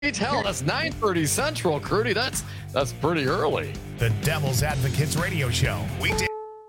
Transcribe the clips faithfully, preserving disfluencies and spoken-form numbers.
Hell, that's nine thirty Central, Crudy. That's that's pretty early. The Devil's Advocates Radio Show. Weekday.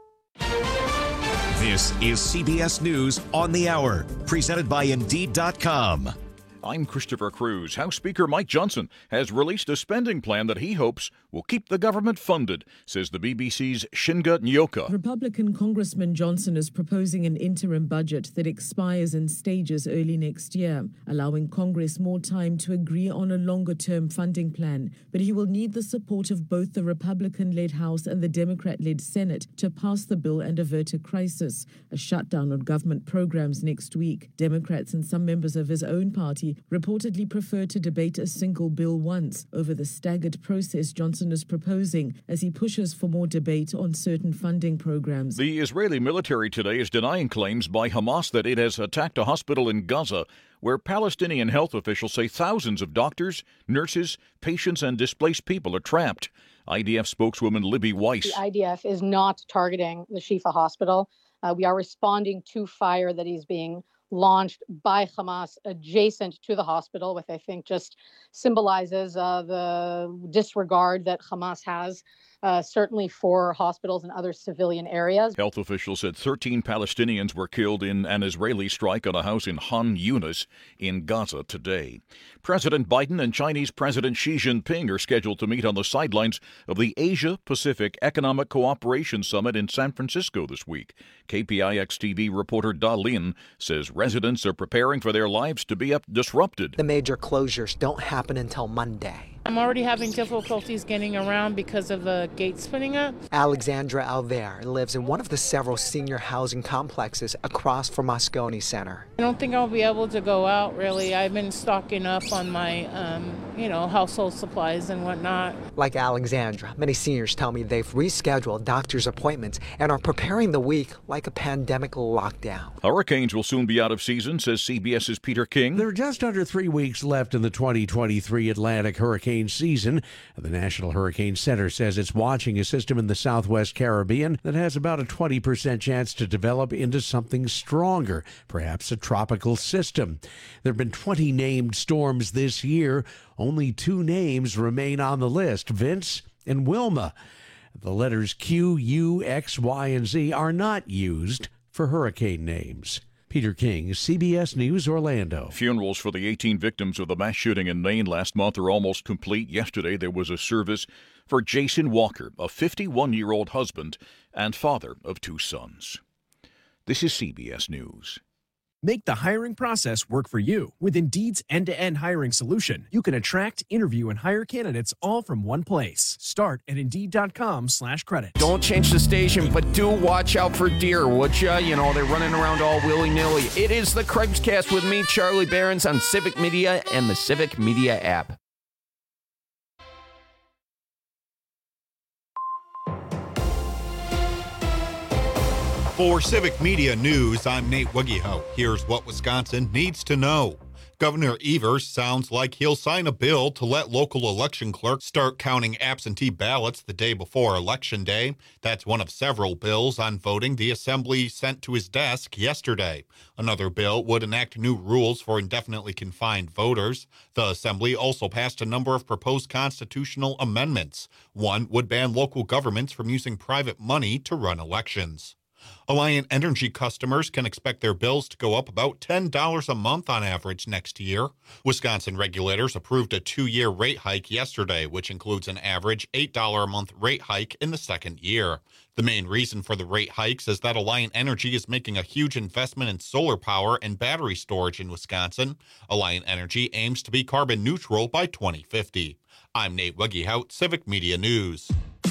This is C B S News on the Hour, presented by Indeed dot com. I'm Christopher Cruz. House Speaker Mike Johnson has released a spending plan that he hopes will keep the government funded, says the B B C's Shinga Nyoka. Republican Congressman Johnson is proposing an interim budget that expires in stages early next year, allowing Congress more time to agree on a longer-term funding plan. But he will need the support of both the Republican-led House and the Democrat-led Senate to pass the bill and avert a crisis, a shutdown on government programs next week. Democrats and some members of his own party reportedly prefer to debate a single bill once over the staggered process Johnson is proposing as he pushes for more debate on certain funding programs. The Israeli military today is denying claims by Hamas that it has attacked a hospital in Gaza, where Palestinian health officials say thousands of doctors, nurses, patients, and displaced people are trapped. I D F spokeswoman Libby Weiss. The I D F is not targeting the Shifa hospital. Uh, we are responding to fire that is being launched by Hamas adjacent to the hospital, which I think just symbolizes uh, the disregard that Hamas has, uh, certainly for hospitals and other civilian areas. Health officials said thirteen Palestinians were killed in an Israeli strike on a house in Han Yunis in Gaza today. President Biden and Chinese President Xi Jinping are scheduled to meet on the sidelines of the Asia-Pacific Economic Cooperation Summit in San Francisco this week. K P I X T V reporter Da Lin says residents are preparing for their lives to be up disrupted. The major closures don't happen until Monday. I'm already having difficulties getting around because of the gates spinning up. Alexandra Alver lives in one of the several senior housing complexes across from Moscone Center. I don't think I'll be able to go out, really. I've been stocking up on my, um, you know, household supplies and whatnot. Like Alexandra, many seniors tell me they've rescheduled doctor's appointments and are preparing the week like a pandemic lockdown. Hurricanes will soon be out of season, says CBS's Peter King. There are just under three weeks left in the twenty twenty-three Atlantic hurricane season. The National Hurricane Center says it's watching a system in the southwest Caribbean that has about a twenty percent chance to develop into something stronger, perhaps a tropical system. There have been twenty named storms this year. Only two names remain on the list, Vince and Wilma. The letters Q, U, X, Y, and Z are not used for hurricane names. Peter King, C B S News, Orlando. Funerals for the eighteen victims of the mass shooting in Maine last month are almost complete. Yesterday, there was a service for Jason Walker, a fifty-one-year-old husband and father of two sons. This is C B S News. Make the hiring process work for you. With Indeed's end-to-end hiring solution, you can attract, interview, and hire candidates all from one place. Start at Indeed.com slash credit. Don't change the station, but do watch out for deer, would ya? You know, they're running around all willy-nilly. It is the Craig's Cast with me, Charlie Behrens, on Civic Media and the Civic Media app. For Civic Media News, I'm Nate Wiggyhout. Here's what Wisconsin needs to know. Governor Evers sounds like he'll sign a bill to let local election clerks start counting absentee ballots the day before Election Day. That's one of several bills on voting the Assembly sent to his desk yesterday. Another bill would enact new rules for indefinitely confined voters. The Assembly also passed a number of proposed constitutional amendments. One would ban local governments from using private money to run elections. Alliant Energy customers can expect their bills to go up about ten dollars a month on average next year. Wisconsin regulators approved a two-year rate hike yesterday, which includes an average eight dollars a month rate hike in the second year. The main reason for the rate hikes is that Alliant Energy is making a huge investment in solar power and battery storage in Wisconsin. Alliant Energy aims to be carbon neutral by twenty fifty. I'm Nate Wiggyhout, Civic Media News.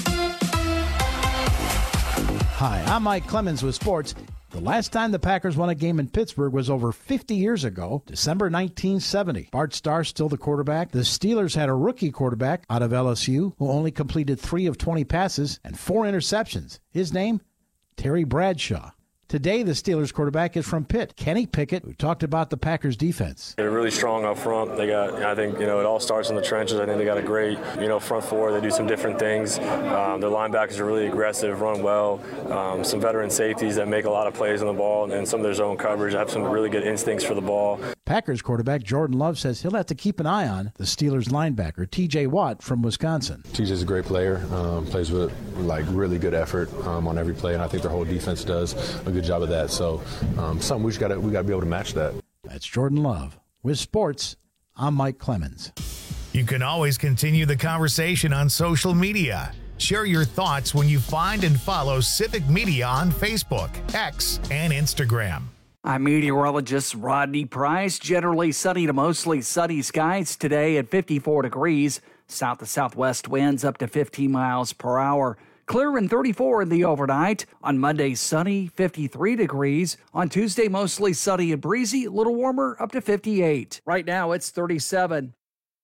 Hi, I'm Mike Clemens with sports. The last time the Packers won a game in Pittsburgh was over fifty years ago, December nineteen seventy. Bart Starr still the quarterback. The Steelers had a rookie quarterback out of L S U who only completed three of twenty passes and four interceptions. His name, Terry Bradshaw. Today, the Steelers quarterback is from Pitt, Kenny Pickett, who talked about the Packers' defense. They're really strong up front. They got, I think, you know, it all starts in the trenches. I think they got a great, you know, front four. They do some different things. Um, their linebackers are really aggressive, run well. Um, some veteran safeties that make a lot of plays on the ball, and some of their zone coverage have some really good instincts for the ball. Packers quarterback Jordan Love says he'll have to keep an eye on the Steelers linebacker T J Watt from Wisconsin. T J's a great player, um, plays with like really good effort um, on every play, and I think their whole defense does a good job of that. So um, something we just got we got to be able to match that. That's Jordan Love. With sports, I'm Mike Clemens. You can always continue the conversation on social media. Share your thoughts when you find and follow Civic Media on Facebook, X, and Instagram. I'm meteorologist Rodney Price. Generally sunny to mostly sunny skies today at fifty-four degrees. South to southwest winds up to fifteen miles per hour. Clear and thirty-four in the overnight. On Monday, sunny, fifty-three degrees. On Tuesday, mostly sunny and breezy, a little warmer, up to fifty-eight. Right now, it's thirty-seven.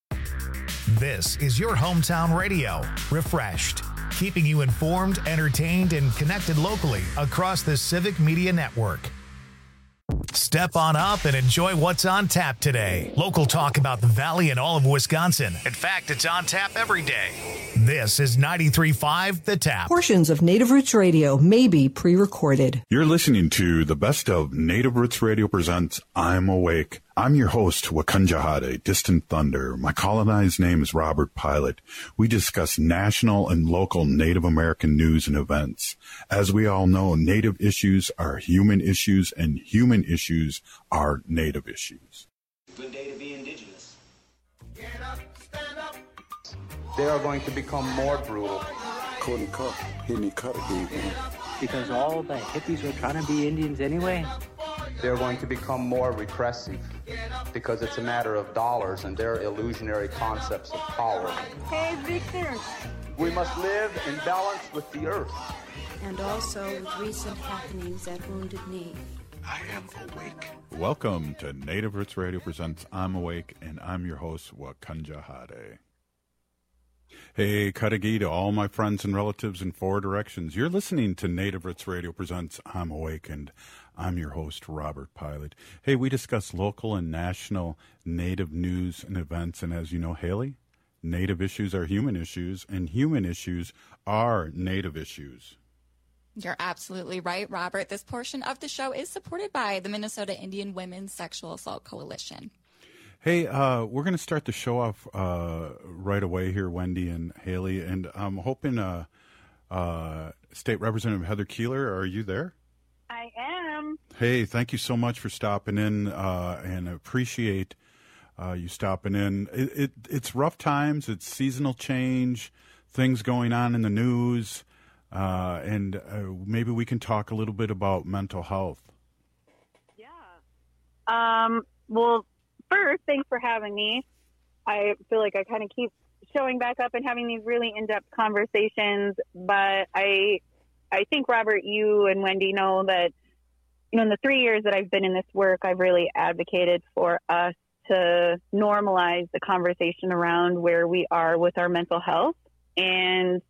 This is your hometown radio, Refreshed, keeping you informed, entertained, and connected locally across the Civic Media Network. Step on up and enjoy what's on tap today. Local talk about the Valley and all of Wisconsin. In fact, it's on tap every day. This is ninety-three point five The Tap. Portions of Native Roots Radio may be pre-recorded. You're listening to the best of Native Roots Radio presents I'm Awake. I'm your host, Wakunjahade, Distant Thunder. My colonized name is Robert Pilot. We discuss national and local Native American news and events. As we all know, Native issues are human issues, and human issues are Native issues. Good day to be indigenous. Get up, stand up. They are going to become more brutal. Couldn't cut, hitting cut again. Because all the hippies were trying to be Indians anyway. They're going to become more repressive because it's a matter of dollars and their illusionary concepts of power. Hey, Victor. We must live in balance with the earth. And also with recent happenings at Wounded Knee. I am awake. Welcome to Native Roots Radio presents I'm Awake, and I'm your host, Wakunjahade. Hey, Kadagi to all my friends and relatives in four directions. You're listening to Native Roots Radio presents I'm Awake, and I'm your host, Robert Pilot. Hey, we discuss local and national Native news and events, and as you know, Haley, Native issues are human issues, and human issues are Native issues. You're absolutely right, Robert. This portion of the show is supported by the Minnesota Indian Women's Sexual Assault Coalition. Hey, uh, we're going to start the show off uh, right away here, Wendy and Haley, and I'm hoping uh, uh, State Representative Heather Keeler, are you there? I am. Hey, thank you so much for stopping in, uh, and appreciate uh, you stopping in. It, it, it's rough times. It's seasonal change, things going on in the news, uh, and uh, maybe we can talk a little bit about mental health. Yeah. Um. Well, first, thanks for having me. I feel like I kind of keep showing back up and having these really in-depth conversations, but I I think, Robert, you and Wendy know that, you know, in the three years that I've been in this work, I've really advocated for us to normalize the conversation around where we are with our mental health. And,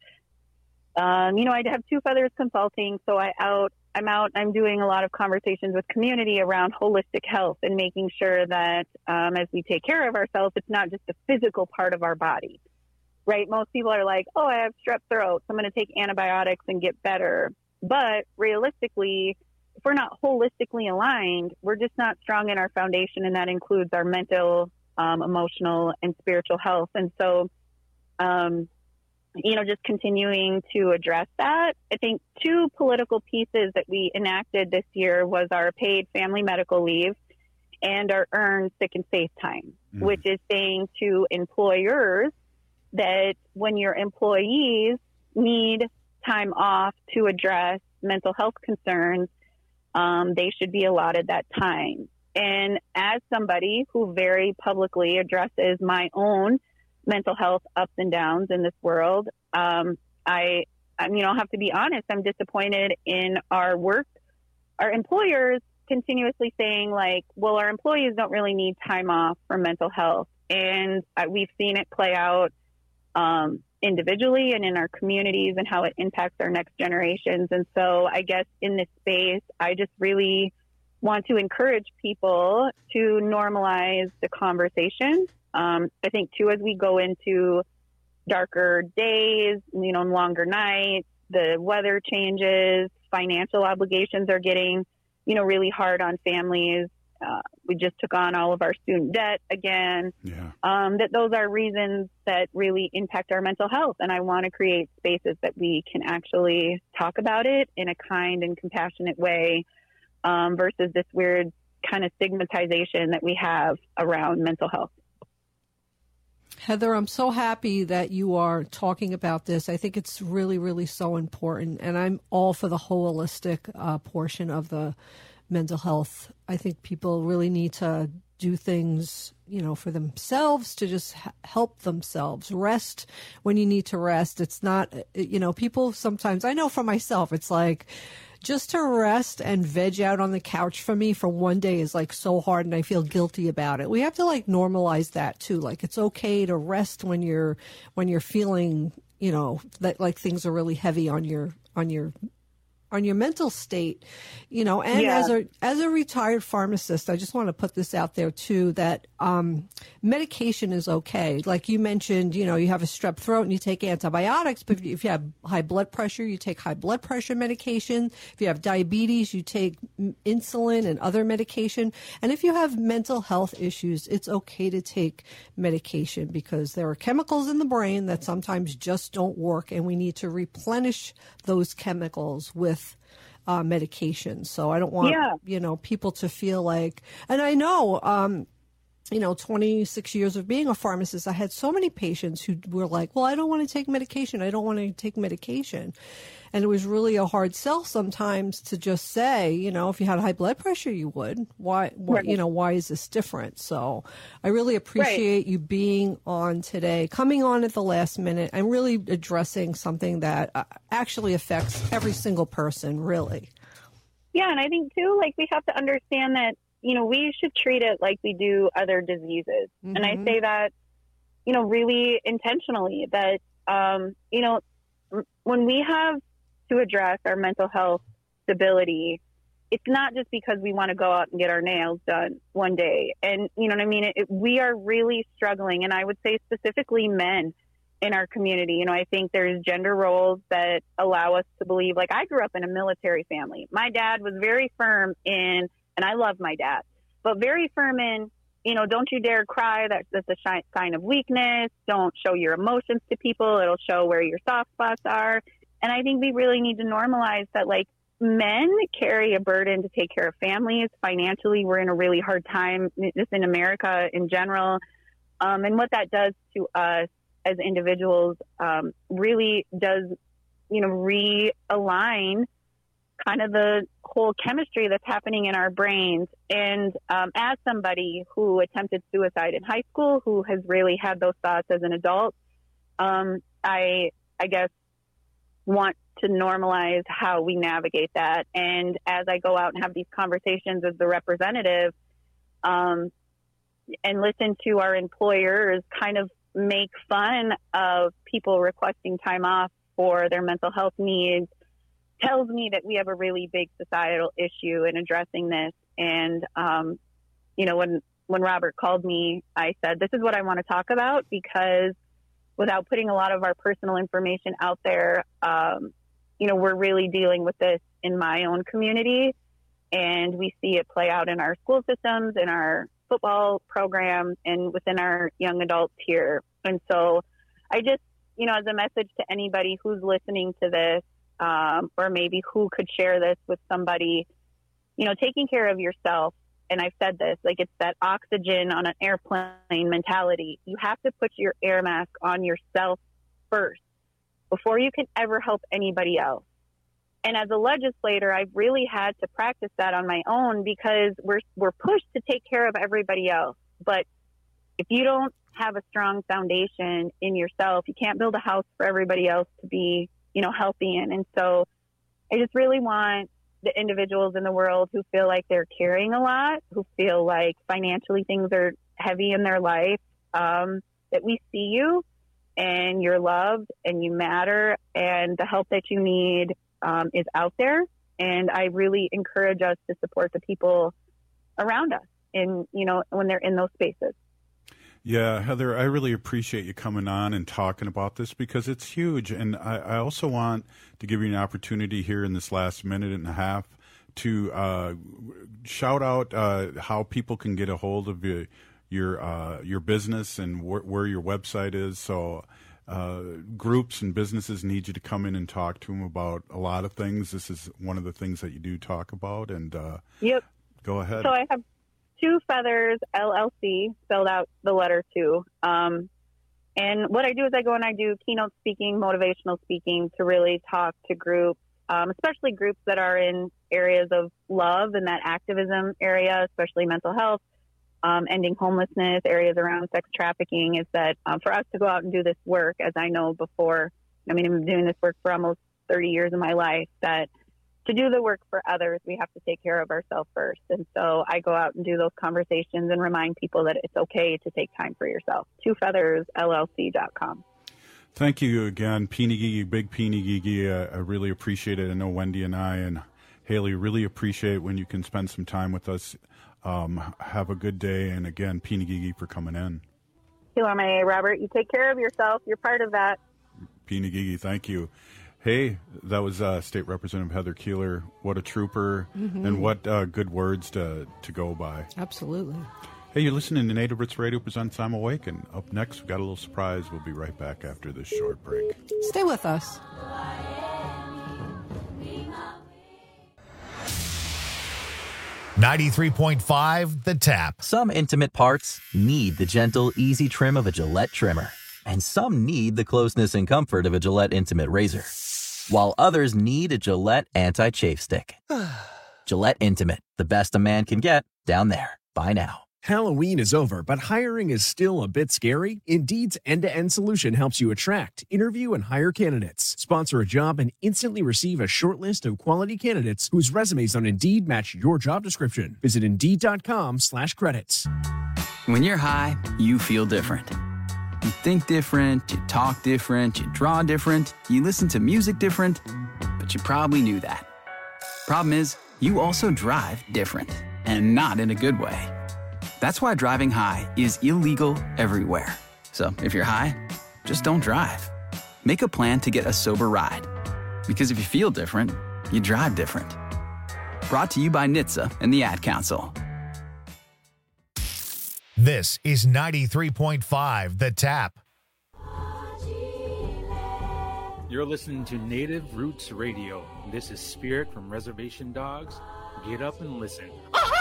um, you know, I have Two Feathers Consulting, so I out, I'm out, I'm doing a lot of conversations with community around holistic health and making sure that um, as we take care of ourselves, it's not just a physical part of our body. Right? Most people are like, oh, I have strep throat, so I'm going to take antibiotics and get better. But realistically, if we're not holistically aligned, we're just not strong in our foundation, and that includes our mental, um, emotional, and spiritual health. And so, um, you know, just continuing to address that. I think two political pieces that we enacted this year was our paid family medical leave and our earned sick and safe time, mm. which is saying to employers that when your employees need time off to address mental health concerns, um, they should be allotted that time. And as somebody who very publicly addresses my own mental health ups and downs in this world, um, I, I, you know, have to be honest, I'm disappointed in our work, our employers continuously saying like, well, our employees don't really need time off for mental health. And uh, we've seen it play out Um, individually and in our communities and how it impacts our next generations. And so I guess in this space, I just really want to encourage people to normalize the conversation. Um, I think too, as we go into darker days, you know, longer nights, the weather changes, financial obligations are getting, you know, really hard on families. uh, we just took on all of our student debt again. Yeah. Um, that those are reasons that really impact our mental health. And I want to create spaces that we can actually talk about it in a kind and compassionate way um, versus this weird kind of stigmatization that we have around mental health. Heather, I'm so happy that you are talking about this. I think it's really, really so important. And I'm all for the holistic uh, portion of the mental health. I think people really need to do things, you know, for themselves to just h- help themselves. Rest when you need to rest. It's not, you know, people sometimes, I know for myself, it's like, just to rest and veg out on the couch for me for one day is like so hard and I feel guilty about it. We have to like normalize that too. Like it's okay to rest when you're when you're feeling, you know, that like things are really heavy on your on your on your mental state, you know, and Yeah. as a as a retired pharmacist, I just want to put this out there too, that um, medication is okay. Like you mentioned, you know, you have a strep throat and you take antibiotics, but if you have high blood pressure, you take high blood pressure medication. If you have diabetes, you take insulin and other medication. And if you have mental health issues, it's okay to take medication because there are chemicals in the brain that sometimes just don't work, and we need to replenish those chemicals with Uh, medication. So I don't want, Yeah. you know, people to feel like, and I know, um, you know, twenty-six years of being a pharmacist, I had so many patients who were like, well, I don't want to take medication. I don't want to take medication. And it was really a hard sell sometimes to just say, you know, if you had high blood pressure, you would. Why, why Right. you know, why is this different? So I really appreciate you being on today, coming on at the last minute and really addressing something that uh, actually affects every single person, really. Yeah, and I think too, like we have to understand that, you know, we should treat it like we do other diseases. Mm-hmm. And I say that, you know, really intentionally that, um, you know, when we have to address our mental health stability, it's not just because we want to go out and get our nails done one day. And, you know what I mean? It, it, we are really struggling. And I would say specifically men in our community. You know, I think there's gender roles that allow us to believe, like I grew up in a military family. My dad was very firm in, and I love my dad, but very firm in, you know, don't you dare cry. That's, that's a shi- sign of weakness. Don't show your emotions to people. It'll show where your soft spots are. And I think we really need to normalize that, like, men carry a burden to take care of families. Financially, we're in a really hard time, just in America in general. Um, and what that does to us as individuals um, really does, you know, realign kind of the whole chemistry that's happening in our brains. And um, as somebody who attempted suicide in high school, who has really had those thoughts as an adult, um, I, I guess, want to normalize how we navigate that. And as I go out and have these conversations as the representative, um, and listen to our employers kind of make fun of people requesting time off for their mental health needs, tells me that we have a really big societal issue in addressing this. And, um, you know, when, when Robert called me, I said, this is what I want to talk about, because without putting a lot of our personal information out there, um, you know, we're really dealing with this in my own community, and we see it play out in our school systems, in our football program, and within our young adults here. And so I just, you know, as a message to anybody who's listening to this, um, or maybe who could share this with somebody, you know, taking care of yourself. And I've said this, like, it's that oxygen on an airplane mentality. You have to put your air mask on yourself first before you can ever help anybody else. And as a legislator, I've really had to practice that on my own, because we're we're pushed to take care of everybody else. But if you don't have a strong foundation in yourself, you can't build a house for everybody else to be, you know, healthy in. And so I just really want the individuals in the world who feel like they're carrying a lot, who feel like financially things are heavy in their life, um, that we see you and you're loved and you matter, and the help that you need um, is out there. And I really encourage us to support the people around us in, you know, when they're in those spaces. Yeah, Heather, I really appreciate you coming on and talking about this, because it's huge. And I, I also want to give you an opportunity here in this last minute and a half to uh, shout out uh, how people can get a hold of your your, uh, your business and wh- where your website is. So uh, groups and businesses need you to come in and talk to them about a lot of things. This is one of the things that you do talk about. And uh, yep. Go ahead. So I have Two Feathers L L C, spelled out the letter two. Um, and what I do is I go and I do keynote speaking, motivational speaking to really talk to groups, um, especially groups that are in areas of love and that activism area, especially mental health, um, ending homelessness, areas around sex trafficking, is that um, for us to go out and do this work, as I know before, I mean, I've been doing this work for almost thirty years of my life, that to do the work for others, we have to take care of ourselves first. And so I go out and do those conversations and remind people that it's okay to take time for yourself. two feathers L L C dot com. Thank you again, Peeny Gigi, Big Peeny Gigi. Uh, I really appreciate it. I know Wendy and I and Haley really appreciate when you can spend some time with us. Um, have a good day. And again, Peeny Gigi for coming in. Kilame, Robert, you take care of yourself. You're part of that. Peeny Gigi, thank you. Hey, that was uh, State Representative Heather Keeler. What a trooper, mm-hmm. and what uh, good words to to go by. Absolutely. Hey, you're listening to Native Roots Radio presents I'm Awake, and up next we've got a little surprise. We'll be right back after this short break. Stay with us. ninety-three point five The Tap. Some intimate parts need the gentle, easy trim of a Gillette trimmer. And some need the closeness and comfort of a Gillette Intimate Razor. While others need a Gillette Anti-Chafe Stick. Gillette Intimate, the best a man can get, down there. Buy now. Halloween is over, but hiring is still a bit scary? Indeed's end-to-end solution helps you attract, interview, and hire candidates. Sponsor a job and instantly receive a short list of quality candidates whose resumes on Indeed match your job description. Visit Indeed.com slash credits. When you're high, you feel different. You think different, you talk different, you draw different, you listen to music different, but you probably knew that. Problem is, you also drive different, and not in a good way. That's why driving high is illegal everywhere. So if you're high, just don't drive. Make a plan to get a sober ride. Because if you feel different, you drive different. Brought to you by N H T S A and the Ad Council. This is ninety-three point five The Tap. You're listening to Native Roots Radio. This is Spirit from Reservation Dogs. Get up and listen.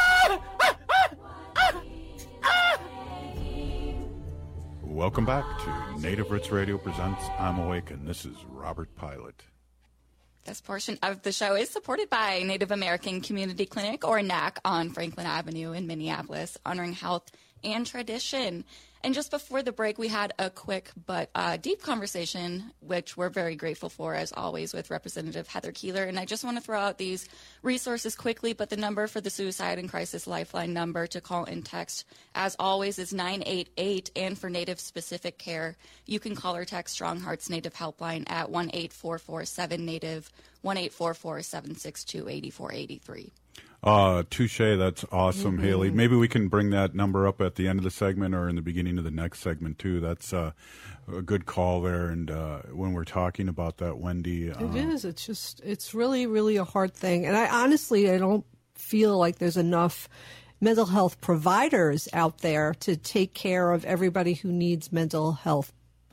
Welcome back to Native Roots Radio presents I'm Awake, and this is Robert Pilot. This portion of the show is supported by Native American Community Clinic, or N A C, on Franklin Avenue in Minneapolis, honoring health and tradition. And just before the break, we had a quick but uh, deep conversation, which we're very grateful for, as always, with Representative Heather Keeler. And I just want to throw out these resources quickly, but the number for the Suicide and Crisis Lifeline number to call and text, as always, is nine eight eight. And for Native-specific care, you can call or text Strong Hearts Native Helpline at one eight four four seven Native, one eight four four seven six two eight four eight three. Uh, touche. That's awesome, Mm-hmm. Haley. Maybe we can bring that number up at the end of the segment or in the beginning of the next segment, too. That's uh, a good call there. And uh, when we're talking about that, Wendy. Uh, it is. It's just, it's really, really a hard thing. And I honestly, I don't feel like there's enough mental health providers out there to take care of everybody who needs mental health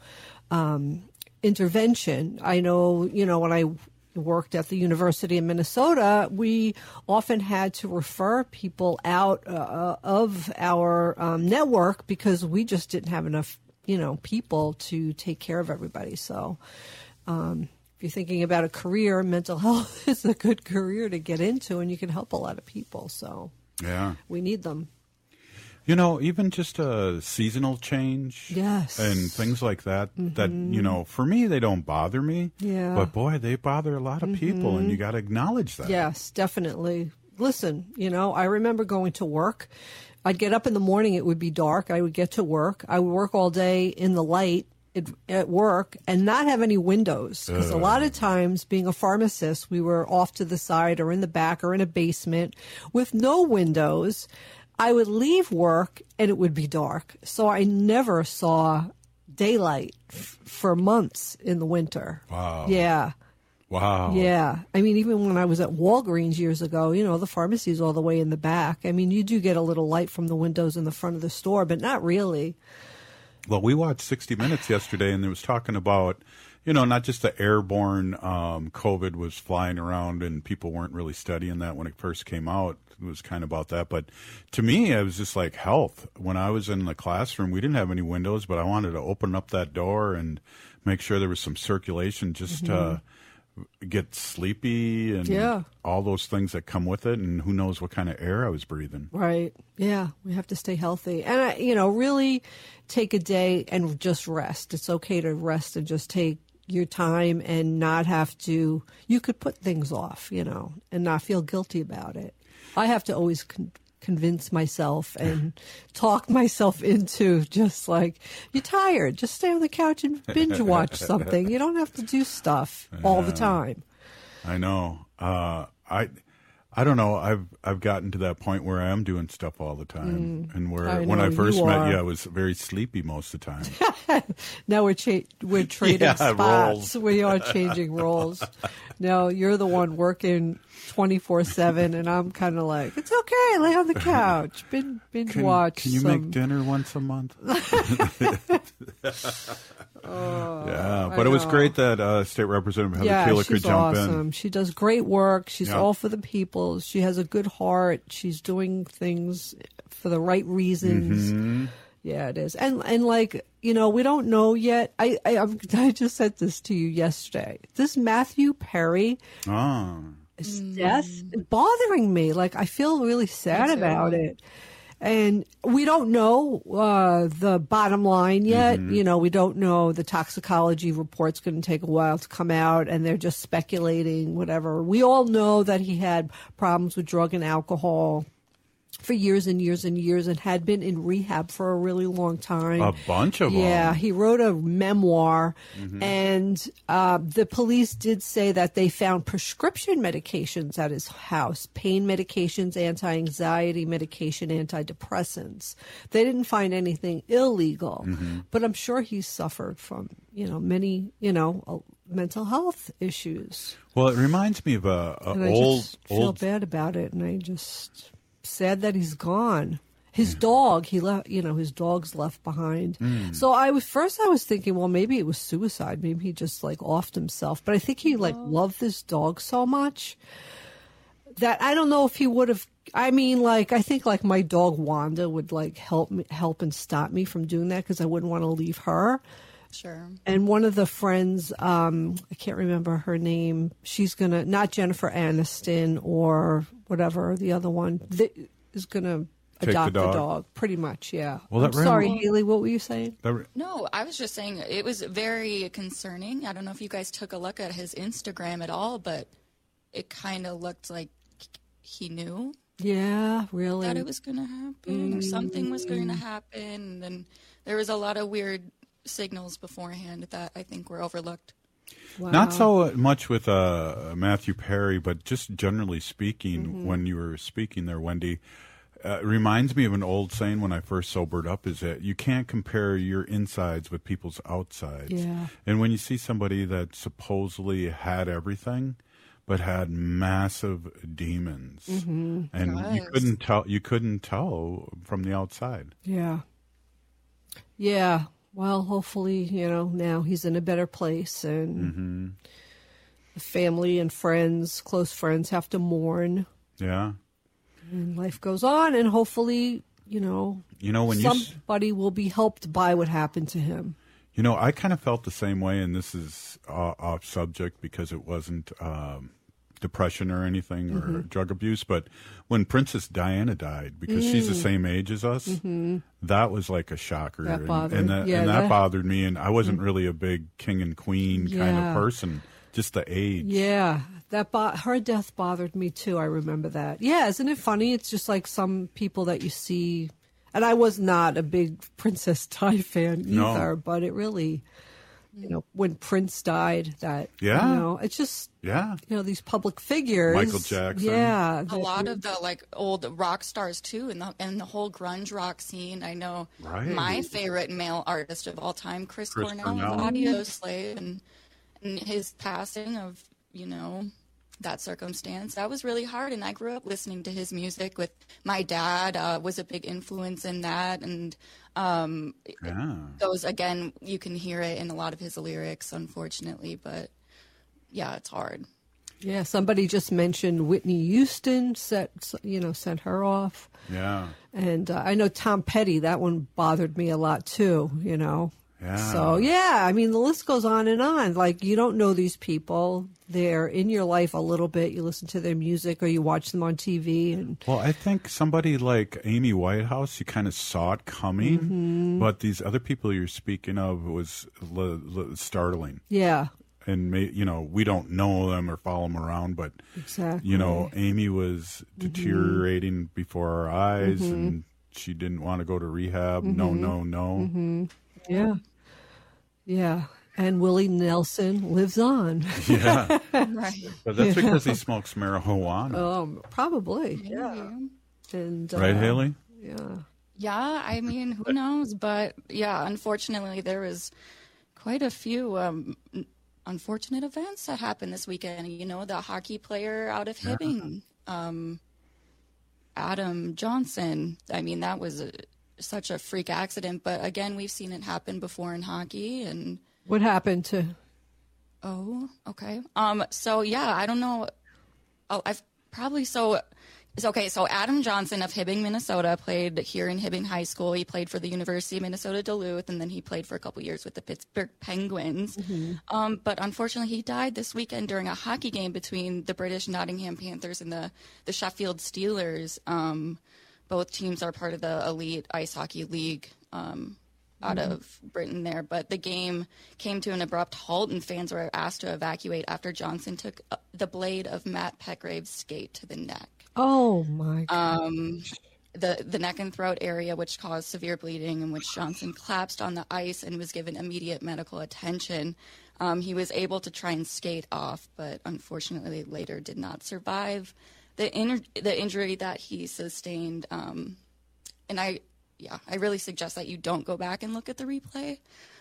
um, intervention. I know, you know, when I worked at the University of Minnesota, we often had to refer people out uh, of our um, network because we just didn't have enough, you know, people to take care of everybody. So um, if you're thinking about a career, mental health is a good career to get into, and you can help a lot of people. So yeah, we need them. You know, even just a seasonal change, yes, and things like that, mm-hmm. that, you know, for me, they don't bother me. Yeah. But boy, they bother a lot of mm-hmm. people, and you got to acknowledge that. Yes, definitely. Listen, you know, I remember going to work. I'd get up in the morning, it would be dark. I would get to work. I would work all day in the light at work and not have any windows. Because a lot of times, being a pharmacist, we were off to the side or in the back or in a basement with no windows. I would leave work and it would be dark. So I never saw daylight f- for months in the winter. Wow. Yeah. Wow. Yeah. I mean, even when I was at Walgreens years ago, you know, the pharmacy's all the way in the back. I mean, you do get a little light from the windows in the front of the store, but not really. Well, we watched sixty minutes yesterday, and they was talking about, you know, not just the airborne um, COVID was flying around, and people weren't really studying that when it first came out. It was kind of about that. But to me, it was just like health. When I was in the classroom, we didn't have any windows, but I wanted to open up that door and make sure there was some circulation just Mm-hmm. to get sleepy and Yeah. all those things that come with it. And who knows what kind of air I was breathing. Right. Yeah. We have to stay healthy. And, I, you know, really take a day and just rest. It's okay to rest and just take your time and not have to, you could put things off, you know, and not feel guilty about it. I have to always con- convince myself and talk myself into just like, you're tired, just stay on the couch and binge watch something. You don't have to do stuff all the time. I know. Uh, I, I don't know. I've I've gotten to that point where I am doing stuff all the time, Mm, and where I when know I first you met are. you, I was very sleepy most of the time. Now we're cha- we're trading Yeah, spots. roles. We are changing roles. Now you're the one working twenty-four seven, and I'm kind of like, it's okay, lay on the couch, binge, binge Can, watch. can you some... make dinner once a month? Oh, yeah, I but it was know. great that uh, State Representative Heather Yeah, Keeler she's could jump awesome. in. She does great work. She's Yeah. all for the people. She has a good heart. She's doing things for the right reasons. Mhm. Yeah, it is. And and like, you know, we don't know yet. I I, I'm, I just said this to you yesterday. This Matthew Perry Ah. his death bothering me. Like, I feel really sad Me too. about it. And we don't know uh, the bottom line yet. Mm-hmm. You know, we don't know. The toxicology report's going to take a while to come out, and they're just speculating, whatever. We all know that he had problems with drug and alcohol for years and years and years and had been in rehab for a really long time. A bunch of Yeah, them. he wrote a memoir, Mhm. and uh, the police did say that they found prescription medications at his house, pain medications, anti-anxiety medication, antidepressants. They didn't find anything illegal, Mhm. but I'm sure he suffered from, you know, many, you know, uh, mental health issues. Well, it reminds me of a, a And I old just feel old. bad about it, and I just sad that he's gone. His dog, he left, you know, his dog's left behind. Mm. So I was first, I was thinking, well, maybe it was suicide. Maybe he just like offed himself. But I think he like loved this dog so much that I don't know if he would have. I mean, like I think like my dog Wanda would like help me, help and stop me from doing that because I wouldn't want to leave her. Sure. And one of the friends, um, I can't remember her name. She's gonna not Jennifer Aniston or whatever the other one th- is gonna Take the adopt the dog. dog. Pretty much, yeah. Well, I'm that ran- sorry, Haley. What were you saying? That re- No, I was just saying it was very concerning. I don't know if you guys took a look at his Instagram at all, but it kind of looked like he knew Yeah, really. that it was going to happen or something was going to Mm. happen. And there was a lot of weird signals beforehand that I think were overlooked. Wow. Not so much with uh, Matthew Perry, but just generally speaking, Mhm. when you were speaking there, Wendy, uh, it reminds me of an old saying when I first sobered up, is that you can't compare your insides with people's outsides. Yeah. And when you see somebody that supposedly had everything, but had massive demons, Mhm. and you Yes. couldn't tell, you couldn't tell from the outside. Yeah. Yeah. Well, hopefully, you know, now he's in a better place, and hmm the family and friends, close friends, have to mourn. Yeah. And life goes on, and hopefully, you know, You know, when you s- somebody will be helped by what happened to him. You know, I kind of felt the same way, and this is uh, off subject because it wasn't um, depression or anything or Mhm. drug abuse, but when Princess Diana died, because she's the Mm. same age as us, Mhm. that was like a shocker. That and, bothered- and that, yeah, and that, that- bothered me, and I wasn't Mm. really a big king and queen kind Yeah. of person, just the age. Yeah, that bo- her death bothered me too. I remember that. Yeah, isn't it funny? It's just like some people that you see, and I was not a big Princess Di fan No. either, but it really, you know, when Prince died, that Yeah. you know, it's just Yeah. you know these public figures, Michael Jackson. yeah, A that- lot of the like old rock stars too, and the and the whole grunge rock scene. I know Right. my favorite male artist of all time, Chris, Chris Cornell, Cornell. of Audio Slave, and and his passing of you know, that circumstance. That was really hard. And I grew up listening to his music with my dad, uh, was a big influence in that. And um, yeah. those, again, you can hear it in a lot of his lyrics, unfortunately. But yeah, it's hard. Yeah, somebody just mentioned Whitney Houston set, you know, sent her off. Yeah. And uh, I know Tom Petty, that one bothered me a lot too, you know. Yeah. So, yeah, I mean, the list goes on and on. Like, you don't know these people. They're in your life a little bit. You listen to their music or you watch them on T V. And Well, I think somebody like Amy Whitehouse, you kind of saw it coming, Mhm. but these other people you're speaking of was l- l- startling. Yeah. And, may, you know, we don't know them or follow them around, but, Exactly. you know, Amy was deteriorating before our eyes, Mhm. and she didn't want to go to rehab. No, Mhm. no, no. hmm Yeah. Yeah. And Willie Nelson lives on. Yeah. Right. But that's Yeah. because he smokes marijuana. Um, probably. Yeah. And Right, uh, Haley? Yeah. Yeah, I mean, who knows? But yeah, unfortunately, there was quite a few um, unfortunate events that happened this weekend. You know, the hockey player out of Yeah. Hibbing, um, Adam Johnson. I mean, that was a, such a freak accident. But again, we've seen it happen before in hockey. And What happened to? oh, okay. Um. So yeah, I don't know. Oh, I've probably so. So, okay, so Adam Johnson of Hibbing, Minnesota, played here in Hibbing High School. He played for the University of Minnesota Duluth, and then he played for a couple years with the Pittsburgh Penguins. Mhm. Um, but unfortunately, he died this weekend during a hockey game between the British Nottingham Panthers and the, the Sheffield Steelers. Um, both teams are part of the Elite Ice Hockey League um, out Mhm. of Britain there. But the game came to an abrupt halt, and fans were asked to evacuate after Johnson took uh, the blade of Matt Petgrave's skate to the neck. Oh, my God. Um, the the neck and throat area, which caused severe bleeding, in which Johnson collapsed on the ice and was given immediate medical attention. Um, he was able to try and skate off, but unfortunately later did not survive the in- the injury that he sustained. Um, and I, yeah, I really suggest that you don't go back and look at the replay.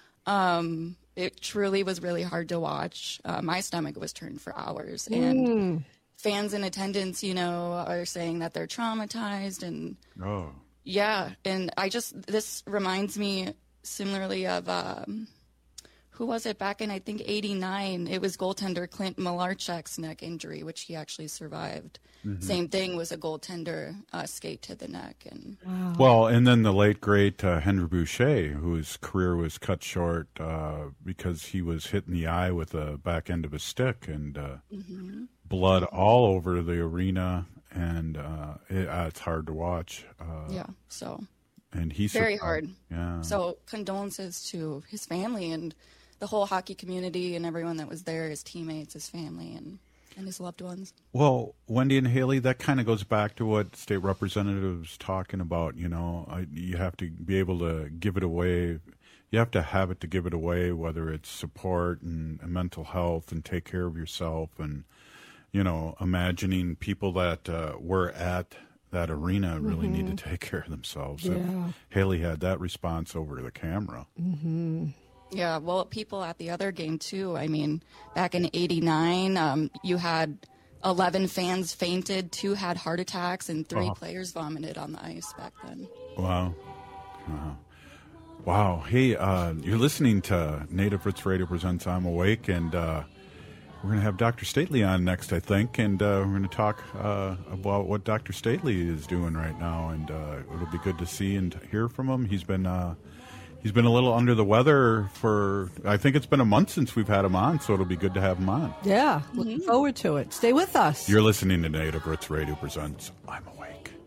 Um, it truly was really hard to watch. Uh, my stomach was turned for hours, and Mm. fans in attendance, you know, are saying that they're traumatized. And Oh. yeah, and I just, this reminds me similarly of, um, who was it back in, I think, eighty-nine? It was goaltender Clint Malarchuk's neck injury, which he actually survived. Mhm. Same thing, was a goaltender uh, skate to the neck. And Well, and then the late, great uh, Henry Boucher, whose career was cut short uh, because he was hit in the eye with the back end of a stick, and uh, Mhm. blood all over the arena, and uh, it, uh, it's hard to watch. Uh, yeah, so And he very survived. hard. Yeah. So condolences to his family and the whole hockey community and everyone that was there, his teammates, his family, and, and his loved ones. Well, Wendy and Haley, that kind of goes back to what State Representative was talking about. You know, I, you have to be able to give it away. You have to have it to give it away, whether it's support and, and mental health and take care of yourself. And, you know, imagining people that uh, were at that arena really need Mhm. to take care of themselves. Yeah. If Haley had that response over the camera. Mm-hmm. Yeah, well, people at the other game, too. I mean, back in eighty-nine, um, you had eleven fans fainted, two had heart attacks, and three Oh. players vomited on the ice back then. Wow. Wow. Wow. Hey, uh, you're listening to Native Roots Radio Presents I'm Awake, and uh, we're going to have Doctor Stately on next, I think, and uh, we're going to talk uh, about what Doctor Stately is doing right now, and uh, it'll be good to see and hear from him. He's been uh, he's been a little under the weather for, I think it's been a month since we've had him on, so it'll be good to have him on. Yeah, looking forward to it. Stay with us. You're listening to Native Roots Radio Presents I'm Awake.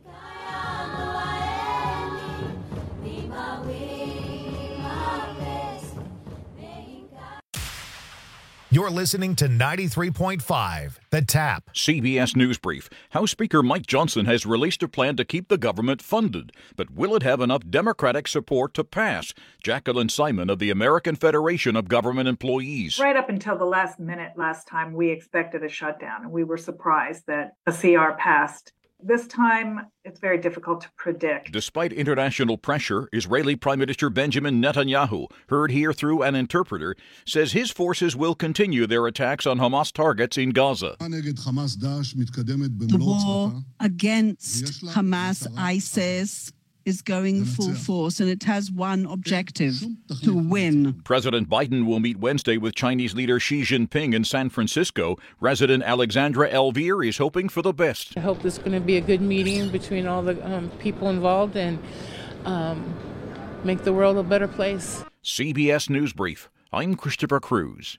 You're listening to ninety-three point five, The Tap. C B S News Brief. House Speaker Mike Johnson has released a plan to keep the government funded, but will it have enough Democratic support to pass? Jacqueline Simon of the American Federation of Government Employees. Right up until the last minute last time, we expected a shutdown, and we were surprised that a C R passed This time, it's very difficult to predict. Despite international pressure, Israeli Prime Minister Benjamin Netanyahu, heard here through an interpreter, says his forces will continue their attacks on Hamas targets in Gaza. The war against Hamas, ISIS, is going full force, and it has one objective, to win. President Biden will meet Wednesday with Chinese leader Xi Jinping in San Francisco. Resident Alexandra Elvire is hoping for the best. I hope this is going to be a good meeting between all the um, people involved and um, make the world a better place. C B S News Brief. I'm Christopher Cruz.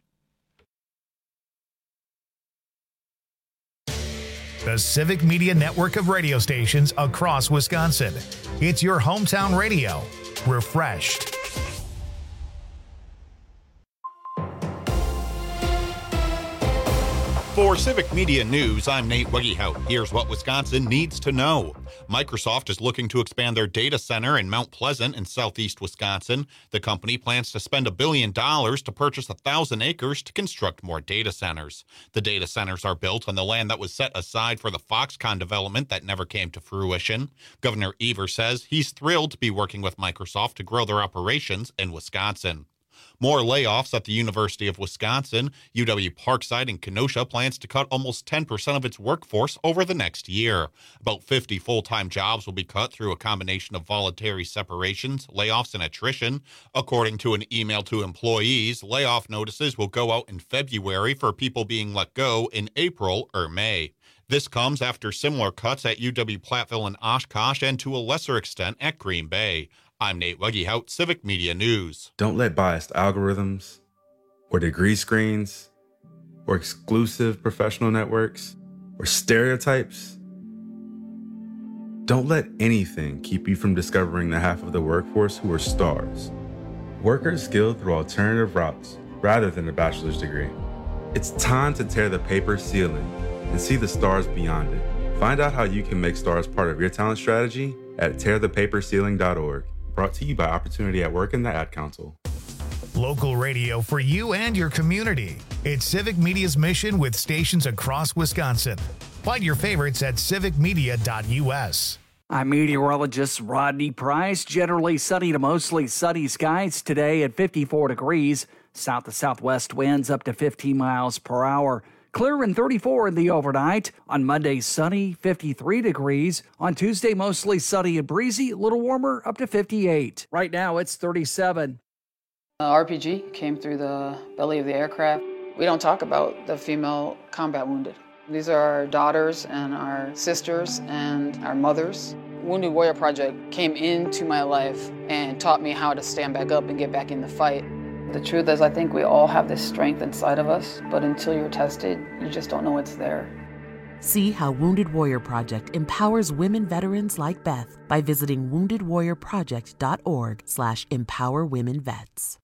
The Civic Media Network of radio stations across Wisconsin. It's your hometown radio. Refreshed. For Civic Media News, I'm Nate Wegehout. Here's what Wisconsin needs to know. Microsoft is looking to expand their data center in Mount Pleasant in southeast Wisconsin. The company plans to spend a billion dollars to purchase a thousand acres to construct more data centers. The data centers are built on the land that was set aside for the Foxconn development that never came to fruition. Governor Evers says he's thrilled to be working with Microsoft to grow their operations in Wisconsin. More layoffs at the University of Wisconsin. U W Parkside in Kenosha plans to cut almost ten percent of its workforce over the next year. About fifty full-time jobs will be cut through a combination of voluntary separations, layoffs, and attrition. According to an email to employees, layoff notices will go out in February for people being let go in April or May. This comes after similar cuts at U W Platteville and Oshkosh and to a lesser extent at Green Bay. I'm Nate Wegehout, Civic Media News. Don't let biased algorithms or degree screens or exclusive professional networks or stereotypes, don't let anything keep you from discovering the half of the workforce who are stars. Workers skilled through alternative routes rather than a bachelor's degree. It's time to tear the paper ceiling and see the stars beyond it. Find out how you can make stars part of your talent strategy at tear the paper ceiling dot org. Brought to you by Opportunity at Work and the Ad Council. Local radio for you and your community. It's Civic Media's mission with stations across Wisconsin. Find your favorites at civic media dot u s. I'm meteorologist Rodney Price. Generally sunny to mostly sunny skies today at fifty-four degrees. South to southwest winds up to fifteen miles per hour. Clear and thirty-four in the overnight. On Monday, sunny, fifty-three degrees. On Tuesday, mostly sunny and breezy, a little warmer, up to fifty-eight. Right now, it's thirty-seven. Uh, R P G came through the belly of the aircraft. We don't talk about the female combat wounded. These are our daughters and our sisters and our mothers. Wounded Warrior Project came into my life and taught me how to stand back up and get back in the fight. The truth is, I think we all have this strength inside of us, but until you're tested, you just don't know it's there. See how Wounded Warrior Project empowers women veterans like Beth by visiting wounded warrior project dot org slash empower women vets.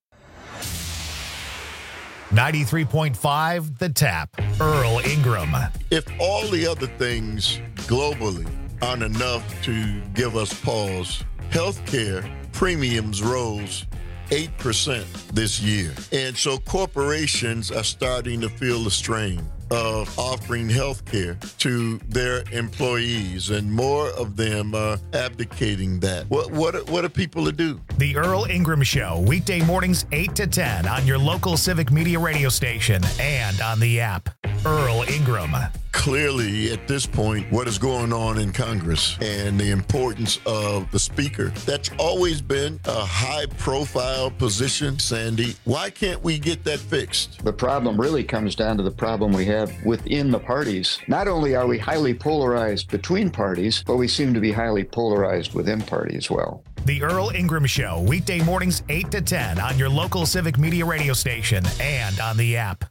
ninety-three point five The Tap, Earl Ingram. If all the other things globally aren't enough to give us pause, healthcare premiums rose eight percent this year. And so corporations are starting to feel the strain of offering health care to their employees, and more of them are abdicating that. What what what are people to do? The Earl Ingram Show, weekday mornings eight to ten on your local Civic Media radio station and on the app. Earl Ingram. Clearly, at this point, what is going on in Congress and the importance of the Speaker, that's always been a high-profile position, Sandy. Why can't we get that fixed? The problem really comes down to the problem we have within the parties. Not only are we highly polarized between parties, but we seem to be highly polarized within party as well. The Earl Ingram Show, weekday mornings eight to ten on your local Civic Media radio station and on the app.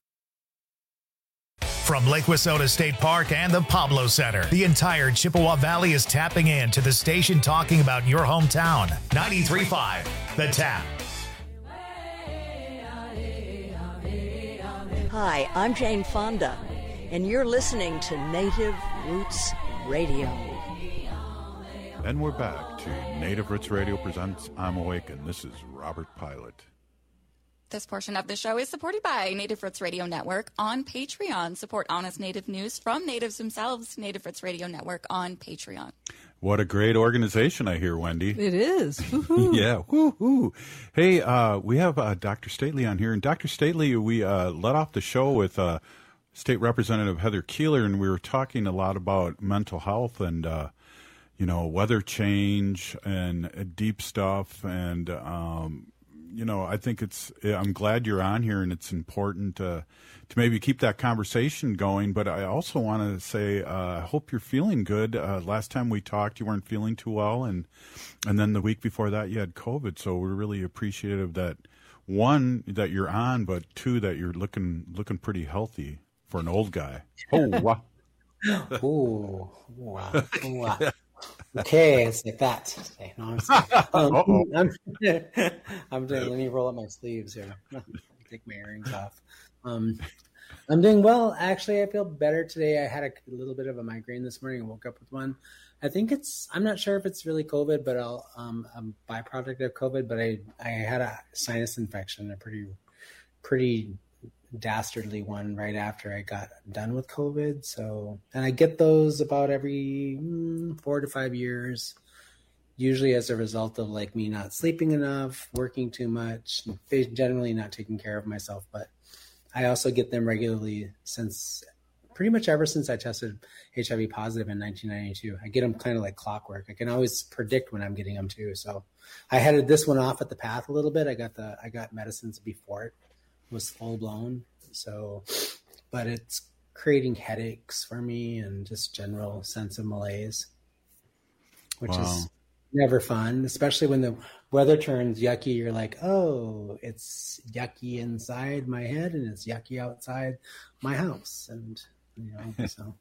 From Lake Wissota State Park and the Pablo Center, the entire Chippewa Valley is tapping in to the station talking about your hometown. ninety-three point five The Tap. Hi, I'm Jane Fonda, and you're listening to Native Roots Radio. And we're back to Native Roots Radio presents I'm Awake, and this is Robert Pilot. This portion of the show is supported by Native Roots Radio Network on Patreon. Support honest Native news from natives themselves. Native Roots Radio Network on Patreon. What a great organization, I hear, Wendy. It is. Woo-hoo. Yeah, woo-hoo. Hey, uh, we have uh, Doctor Stately on here. And Doctor Stately, we uh, let off the show with uh, State Representative Heather Keeler, and we were talking a lot about mental health and, uh, you know, weather change and uh, deep stuff. And, um, you know, I think it's, I'm glad you're on here, and it's important to, to maybe keep that conversation going. But I also want to say, uh, I hope you're feeling good. Uh, last time we talked, you weren't feeling too well. And, and then the week before that, you had COVID. So we're really appreciative that, one, that you're on, but two, that you're looking, looking pretty healthy for an old guy. Oh, wow. Ooh, wow. Wow. Okay, it's like that. Okay, no, I'm, um, I'm, I'm doing, let me roll up my sleeves here. Take my earrings off. Um, I'm doing well. Actually, I feel better today. I had a little bit of a migraine this morning and woke up with one. I think it's, I'm not sure if it's really COVID, but I'll, um, a byproduct of COVID, but I, I had a sinus infection, a pretty, pretty dastardly one right after I got done with COVID. So, and I get those about every mm, four to five years, usually as a result of like me not sleeping enough, working too much, generally not taking care of myself. But I also get them regularly since pretty much ever since I tested H I V positive in nineteen ninety-two. I get them kind of like clockwork. I can always predict when I'm getting them too. So I headed this one off at the path a little bit. I got the, I got medicines before it was full blown. So, but it's creating headaches for me and just general sense of malaise, which wow. is never fun, especially when the weather turns yucky. You're like, oh, it's yucky inside my head and it's yucky outside my house. And, you know, so.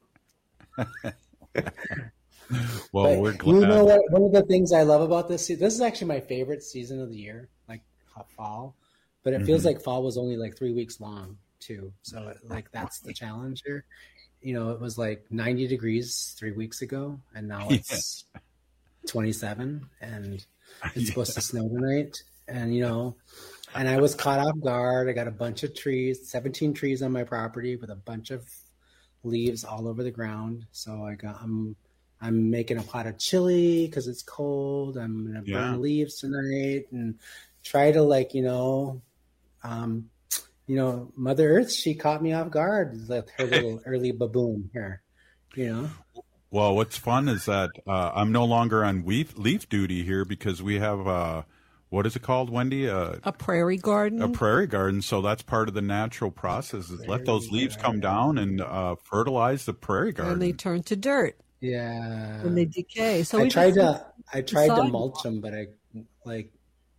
Well, but we're glad. You know what? One of the things I love about this, this is actually my favorite season of the year, like hot fall, but it mm-hmm. feels like fall was only like three weeks long too. So like, that's the challenge here. You know, it was like ninety degrees three weeks ago and now it's yeah. twenty-seven and it's yeah. supposed to snow tonight. And, you know, and I was caught off guard. I got a bunch of trees, seventeen trees on my property with a bunch of leaves all over the ground. So I got, I'm, I'm making a pot of chili because it's cold. I'm going to yeah. burn leaves tonight and try to like, you know, um, you know, Mother Earth, she caught me off guard with her little early baboon here, you know. Well, what's fun is that uh, I'm no longer on leaf, leaf duty here because we have, uh, what is it called, Wendy? Uh, a prairie garden. A prairie garden. So that's part of the natural process is let those leaves come down and uh, fertilize the prairie garden. And they turn to dirt. Yeah. And they decay. So I we tried to, I tried to mulch them, but I like,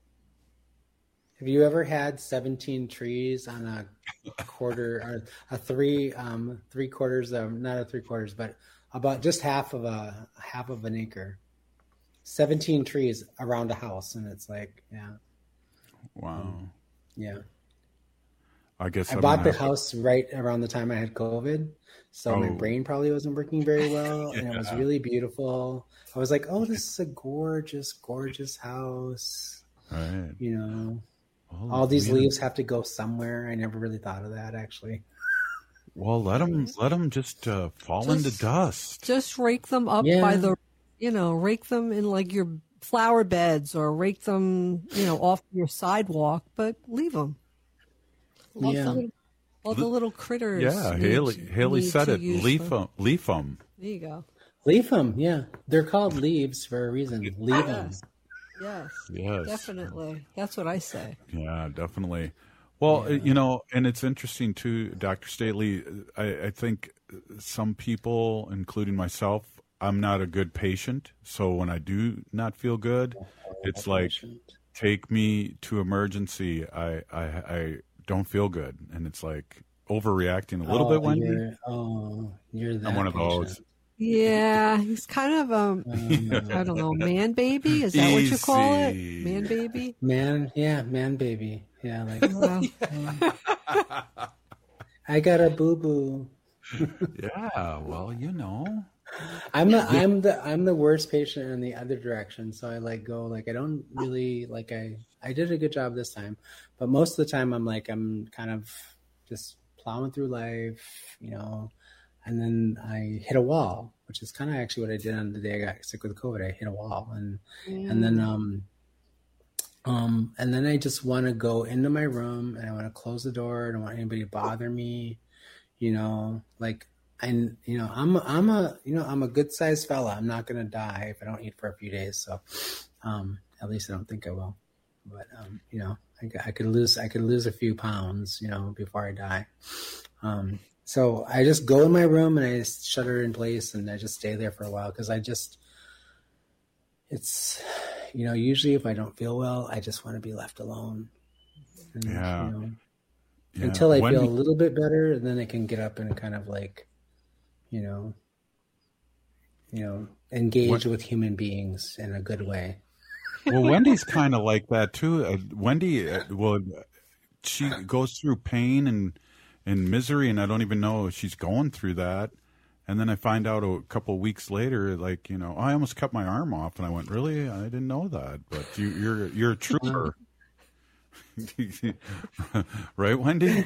have you ever had seventeen trees on a quarter or a three, um, three quarters of, not a three quarters, but about just half of a half of an acre, seventeen trees around a house. And it's like, yeah. Wow. Yeah. I guess I I'm bought the have... house right around the time I had COVID. So oh. my brain probably wasn't working very well. yeah. And it was really beautiful. I was like, oh, this is a gorgeous, gorgeous house. Right. You know. Oh, all these man. leaves have to go somewhere. I never really thought of that, actually. Well, let them let them just uh, fall just, into dust. Just rake them up yeah. by the, you know, rake them in like your flower beds or rake them, you know, off your sidewalk, but leave them. Love yeah. the little, all the little critters. Yeah, need, Haley Haley said it. Leaf them. Leaf them. There you go. Leaf them. Yeah, they're called leaves for a reason. Leave them. Yes. Yes. Yes. Definitely. That's what I say. Yeah, definitely. Well, yeah. you know, and it's interesting too, Doctor Stately. I, I think some people, including myself, I'm not a good patient. So when I do not feel good, it's like take me to emergency. I I, I don't feel good, and it's like overreacting a little oh, bit. Wendy, you're, oh, you're that I'm one of patient. those. Yeah, he's kind of a, I don't know, man baby? Is that Easy. what you call it? Man baby? Man, yeah, man baby. Yeah, like, Well, I got a boo-boo. Yeah, well, you know. I'm the I'm the I'm the worst patient in the other direction. So I like go like I don't really like I I did a good job this time, but most of the time I'm like I'm kind of just plowing through life, you know, and then I hit a wall, which is kind of actually what I did on the day I got sick with COVID. I hit a wall, and mm. and then um um and then I just want to go into my room and I want to close the door. I don't want anybody to bother me, you know, like. And, you know, I'm, I'm a, you know, I'm a good sized fella. I'm not going to die if I don't eat for a few days. So, um, at least I don't think I will, but, um, you know, I, I could lose, I could lose a few pounds, you know, before I die. Um, so I just go in my room and I shut her in place and I just stay there for a while. Cause I just, it's, you know, usually if I don't feel well, I just want to be left alone. And, yeah. You know, yeah. Until I when feel we- a little bit better, and then I can get up and kind of like, you know, you know, engage What? with human beings in a good way. Well, Wendy's kind of like that too. Uh, Wendy, uh, well, she goes through pain and and misery, and I don't even know she's going through that. And then I find out a couple of weeks later, like, you know, oh, I almost cut my arm off, and I went, really? I didn't know that. But you, you're you're a trooper, right, Wendy?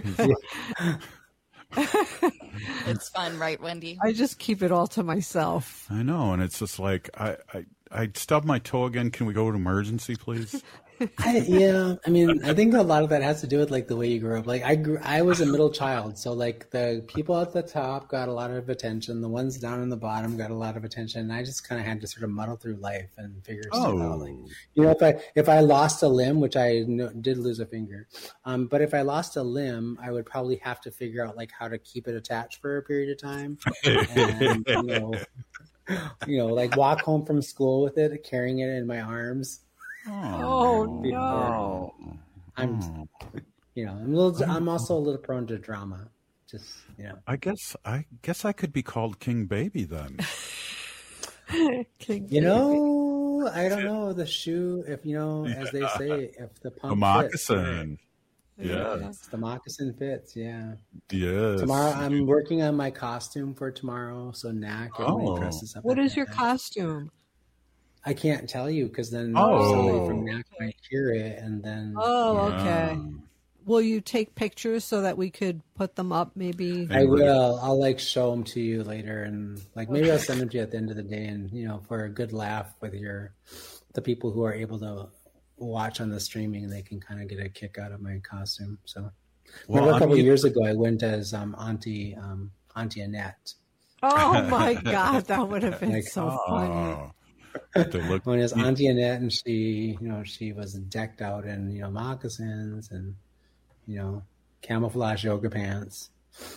It's fun, right, Wendy? I just keep it all to myself. I know, and it's just like I, I I stubbed my toe again. Can we go to emergency, please? I, yeah, I mean, I think a lot of that has to do with like the way you grew up. Like I grew, I was a middle child, so like the people at the top got a lot of attention, the ones down in the bottom got a lot of attention, and I just kind of had to sort of muddle through life and figure stuff Oh. out. Like, you know, if I if I lost a limb, which I no, did lose a finger, um, but if I lost a limb, I would probably have to figure out like how to keep it attached for a period of time, and you know, you know, like walk home from school with it, carrying it in my arms. Oh, no. I'm, you know, I'm a little. I'm also a little prone to drama. Just, you know. I guess I guess I could be called King Baby then. King You know, I don't know the shoe. If you know, as they say, if the pump A moccasin. fits, Yeah. yes, the moccasin fits. Yeah. Yes. Tomorrow, I'm working on my costume for tomorrow. So Knack, everybody Oh. dresses up. What like is your that. costume? I can't tell you because then Oh. somebody from Knack might hear it, and then. Oh, okay. Will you take pictures so that we could put them up maybe? I will. I'll like show them to you later, and like maybe I'll send them to you at the end of the day, and you know, for a good laugh with your the people who are able to watch on the streaming, they can kind of get a kick out of my costume. So, Well, remember a I'm couple of either- years ago, I went as um, Auntie um, Auntie Annette. Oh my God, that would have been Like, so funny. Oh. They look- When it was Auntie Annette, and she, you know, she was decked out in you know moccasins and you know camouflage yoga pants.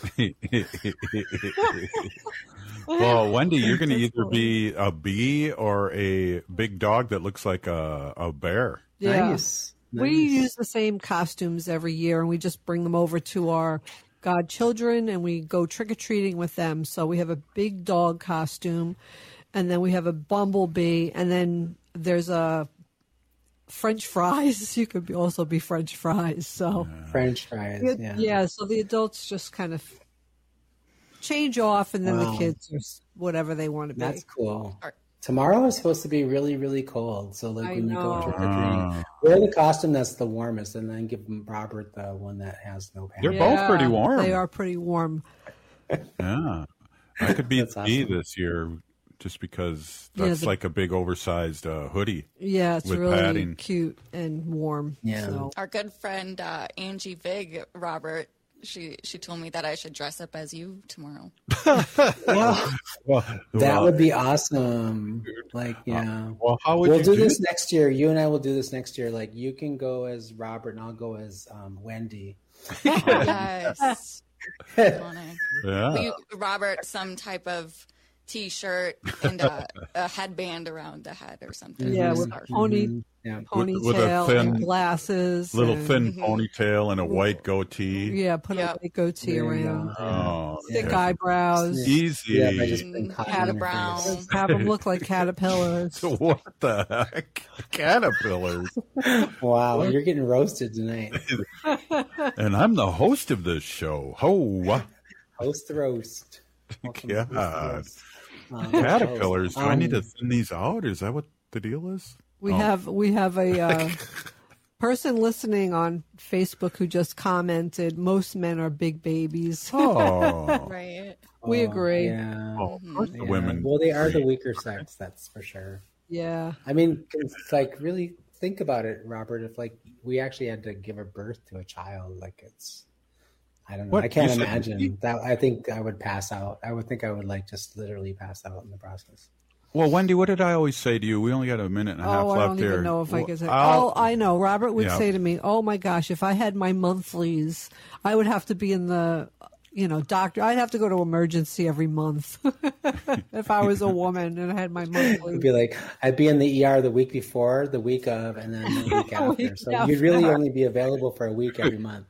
Well, Wendy, you're going to either be a bee or a big dog that looks like a, a bear. Yeah. Nice. We Nice. use the same costumes every year, and we just bring them over to our godchildren, and we go trick-or-treating with them. So we have a big dog costume, and then we have a bumblebee, and then there's a French fries. You could be, also be French fries. So French fries. It- Yeah. yeah, so the adults just kind of change off, and then Wow. the kids are s- whatever they want to be. That's cool. Tomorrow is supposed to be really, really cold. So like I when you go know. trick or treating, wear the costume that's the warmest, and then give Robert the one that has no pants. They're both pretty warm. They are pretty warm. Yeah. I could be That's the bee awesome. this year just because Yeah, that's the- like a big oversized uh, hoodie. Yeah, it's with really padding. cute and warm. Yeah. So. Our good friend uh, Angie Vig, Robert, she she told me that I should dress up as you tomorrow. Well, Well, that well, would be awesome. Like, yeah. well, how would We'll you do do this next year. You and I will do this next year. Like, you can go as Robert, and I'll go as um, Wendy. Yes. Iconic. Yeah. Will you, Robert, some type of T-shirt and a, a headband around the head or something. Yeah, or with scarf. pony, Mhm. Yeah. ponytail With- with a thin- and glasses. Little and, thin ponytail and a white goatee. Yeah, put Yep. a white goatee There you around. go. Oh, Thick okay. eyebrows. Easy. Yeah, if I just put Mm, cotton Cat in of her brown. face. Have them look like caterpillars. So what the heck? Caterpillars. Wow, you're getting roasted tonight. And I'm the host of this show. Ho. Host the roast. Welcome to Host the God. Roast. Um, Caterpillars. Do um, I need to thin these out? Is that what the deal is? We Oh. have we have a uh, person listening on Facebook who just commented, most men are big babies. Oh. Right. We Oh, agree. Yeah. Oh, of course the Yeah. women. Well, they are the weaker sex, that's for sure. Yeah. I mean, it's like, really think about it, Robert. If like we actually had to give a birth to a child, like it's, I don't know. What? I can't You said- imagine that. I think I would pass out. I would think I would like just literally pass out in the process. Well, Wendy, what did I always say to you? We only got a minute and a half Oh, I left don't here. even know if I Well, can say. I'll- Oh, I know. Robert would Yeah. say to me, "Oh my gosh, if I had my monthlies, I would have to be in the, you know, doctor. I'd have to go to emergency every month if I was a woman and I had my It'd monthly." be like I'd be in the E R the week before, the week of, and then the week after. Week So you'd really after. only be available for a week every month.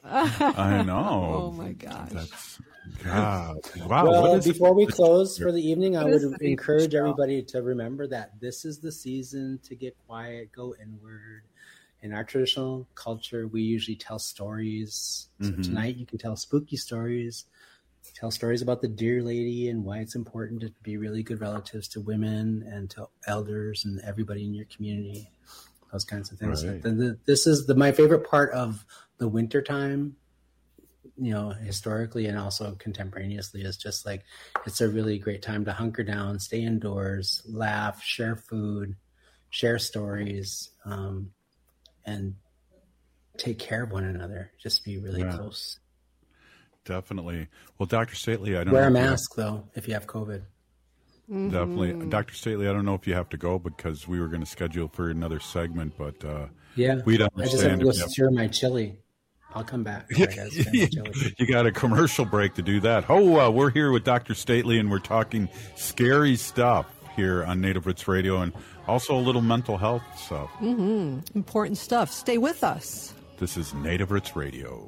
I know. Oh my gosh. That's God. Wow. Well, what is before we close for the evening, I What is would the encourage show? everybody to remember that this is the season to get quiet, go inward. In our traditional culture, we usually tell stories. So Mhm. tonight you can tell spooky stories, tell stories about the dear lady and why it's important to be really good relatives to women and to elders and everybody in your community, those kinds of things. Right. The- the- This is the my favorite part of the winter time, you know, historically and also contemporaneously, is just like it's a really great time to hunker down, stay indoors, laugh, share food, share stories, um, and take care of one another. Just be really Yeah. close. Definitely. Well, Doctor Stately, I don't Wear know a if you mask though if you have COVID. Mm-hmm. Definitely. Doctor Stately, I don't know if you have to go because we were going to schedule for another segment, but uh, Yeah, we'd I just have understand to go if you have- stir my chili. I'll come back. I gotta stir my chili. you got a commercial break to do that. Oh, uh, we're here with Doctor Stately, and we're talking scary stuff here on Native Roots Radio, and also a little mental health stuff. Mm-hmm. Important stuff. Stay with us. This is Native Roots Radio.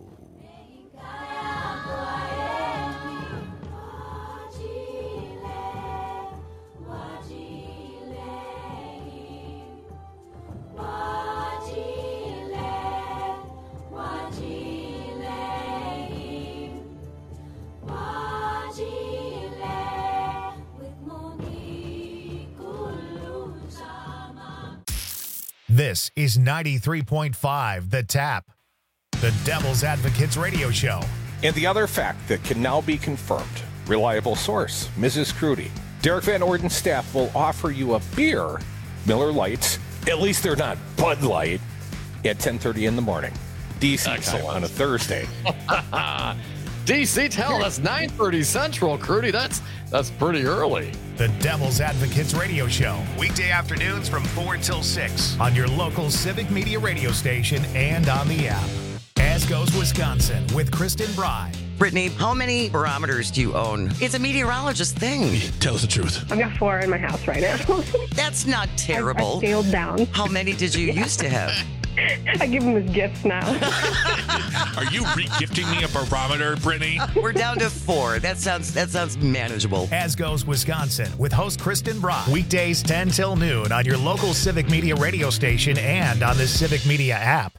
This is ninety-three point five The Tap, the Devil's Advocates radio show. And the other fact that can now be confirmed, reliable source, Missus Crudy. Derek Van Orden's staff will offer you a beer, Miller Lights, at least they're not Bud Light, at ten thirty in the morning. Diesel on a Thursday. D C, tell that's nine thirty Central, Crudy. That's that's pretty early. The Devil's Advocates radio show, weekday afternoons from four till six on your local Civic Media radio station and on the app. As goes Wisconsin with Kristen Bry. Brittany, how many barometers do you own? It's a meteorologist thing. Tell us the truth. I've got four in my house right now. That's not terrible. I, I scaled down. How many did you Yeah. used to have? I give them as gifts now. Are you re-gifting me a barometer, Brittany? We're down to four. That sounds that sounds manageable. As goes Wisconsin with host Kristen Bry. Weekdays ten till noon on your local Civic Media radio station and on the Civic Media app.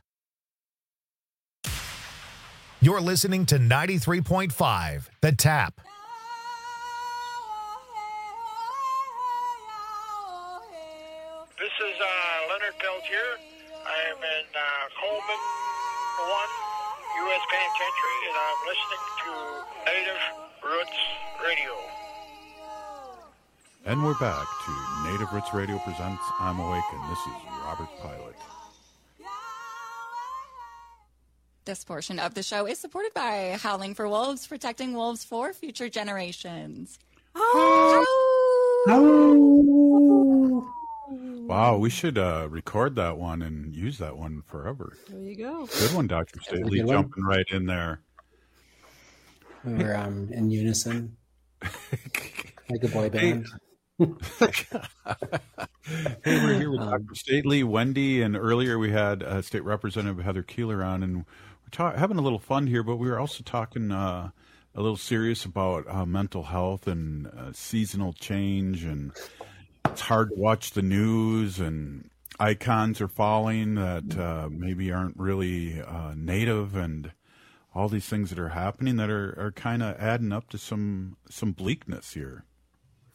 You're listening to ninety-three point five The Tap. This is uh, Leonard Peltier. I am in uh, Coleman one, U S Penitentiary, and I'm listening to Native Roots Radio. And we're back to Native Roots Radio presents I'm Awake, and this is Robert Pilot. This portion of the show is supported by Howling for Wolves, protecting wolves for future generations. Wow, we should uh, record that one and use that one forever. There you go. Good one, Doctor Stately, good one. jumping right in there. We're um, in unison, like a boy band. Hey, we're here with Um, Doctor Stately, Wendy, and earlier we had uh, State Representative Heather Keeler on, and we're ta- having a little fun here, but we were also talking uh, a little serious about uh, mental health and uh, seasonal change, and it's hard to watch the news, and icons are falling that uh, maybe aren't really uh, native, and all these things that are happening that are, are kind of adding up to some some bleakness here.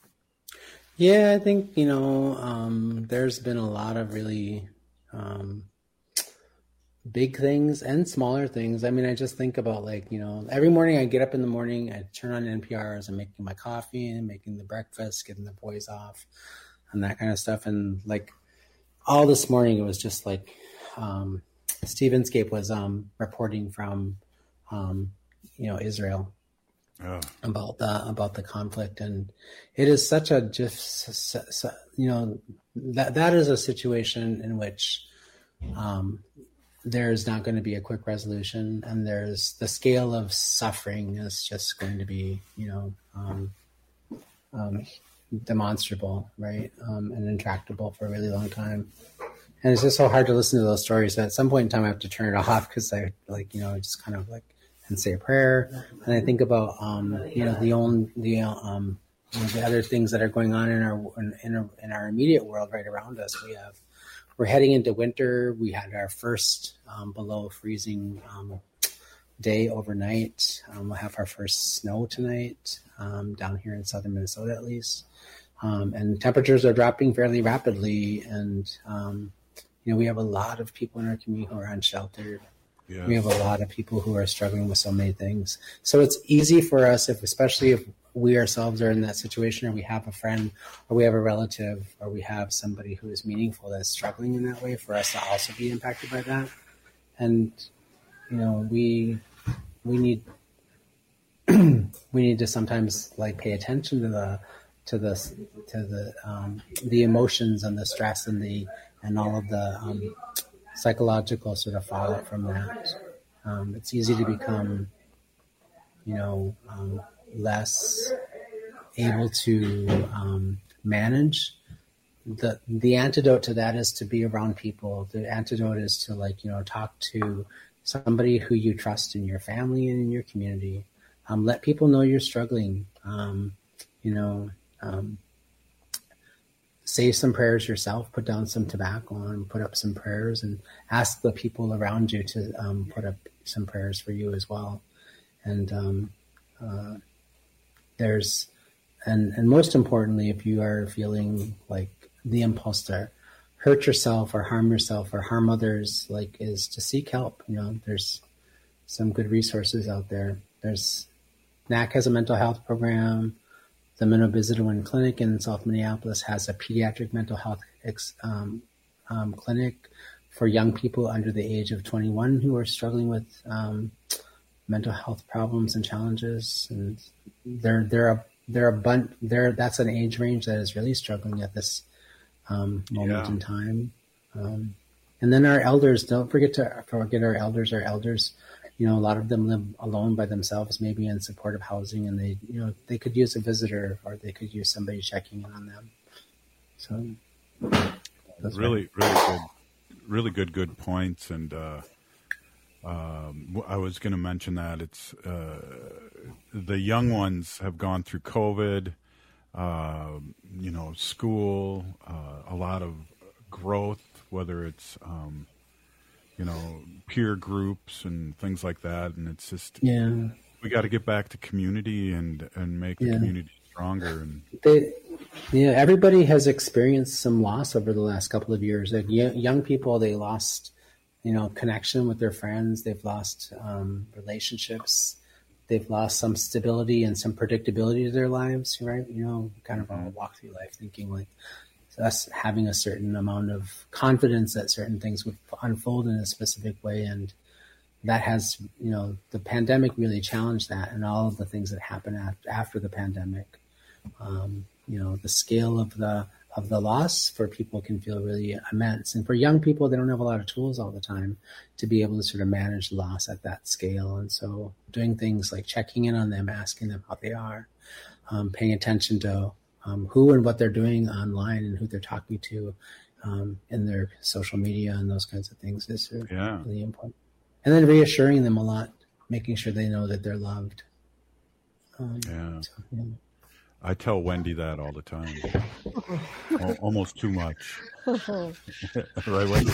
Yeah, I think, you know, um, there's been a lot of really um, big things and smaller things. I mean, I just think about, like, you know, every morning I get up in the morning, I turn on N P R as I'm making my coffee and making the breakfast, getting the boys off and that kind of stuff. And like all this morning, it was just like um, Steve Inscape was um, reporting from, um, you know, Israel. Oh. about the about the conflict, and it is such a just you know that that is a situation in which um, there's not going to be a quick resolution, and there's the scale of suffering is just going to be you know um, um, demonstrable, right, um, and intractable for a really long time. And it's just so hard to listen to those stories that at some point in time I have to turn it off because I like you know just kind of like. And say a prayer, and I think about um, you know the own the um, you know, the other things that are going on in our in our, in our immediate world right around us. We have we're heading into winter. We had our first um, below freezing um, day overnight. Um, we'll have our first snow tonight um, down here in southern Minnesota, at least. Um, and temperatures are dropping fairly rapidly, and um, you know we have a lot of people in our community who are unsheltered. Yes. We have a lot of people who are struggling with so many things. So it's easy for us, if especially if we ourselves are in that situation, or we have a friend, or we have a relative, or we have somebody who is meaningful that's struggling in that way, for us to also be impacted by that. And you know, we we need we need to sometimes like pay attention to the to the to the um, the emotions and the stress and the and all of the um, psychological sort of fallout from that. Um, it's easy to become, you know, um, less able to um, manage. The the antidote to that is to be around people. The antidote is to like, you know, talk to somebody who you trust in your family and in your community. Um, let people know you're struggling. Um, you know, um, say some prayers yourself, put down some tobacco and put up some prayers, and ask the people around you to um, put up some prayers for you as well. And um, uh, there's, and, and most importantly, if you are feeling like the impulse to hurt yourself or harm yourself or harm others, like, is to seek help. You know, there's some good resources out there. There's N A C has a mental health program. The Minnesota Clinic in South Minneapolis has a pediatric mental health ex, um, um, clinic for young people under the age of twenty-one who are struggling with um, mental health problems and challenges. And they're they're a they're a bunch. They're that's an age range that is really struggling at this um, moment yeah. in time. Um, and then our elders. Don't forget to forget our elders. Our elders. You know, a lot of them live alone by themselves, maybe in supportive housing, and they, you know, they could use a visitor, or they could use somebody checking in on them. So, that's really, right. really good, really good, good points. And uh, um, I was going to mention that it's uh, the young ones have gone through COVID, uh, you know, school, uh, a lot of growth, whether it's um, you know, peer groups and things like that. And it's just, yeah, we got to get back to community and, and make the yeah. community stronger. And they, yeah, everybody has experienced some loss over the last couple of years. Like young people, they lost, you know, connection with their friends. They've lost um, relationships. They've lost some stability and some predictability to their lives, right? You know, kind of a walk through life thinking like, us having a certain amount of confidence that certain things would unfold in a specific way. And that has, you know, the pandemic really challenged that, and all of the things that happen after, after the pandemic. Um, you know, the scale of the of the loss for people can feel really immense. And for young people, they don't have a lot of tools all the time to be able to sort of manage loss at that scale. And so doing things like checking in on them, asking them how they are, um, paying attention to Um, who and what they're doing online and who they're talking to um, in their social media and those kinds of things is yeah. really important. And then reassuring them a lot, making sure they know that they're loved. Um, yeah. So, yeah. I tell Wendy that all the time. o- almost too much. Right, Wendy?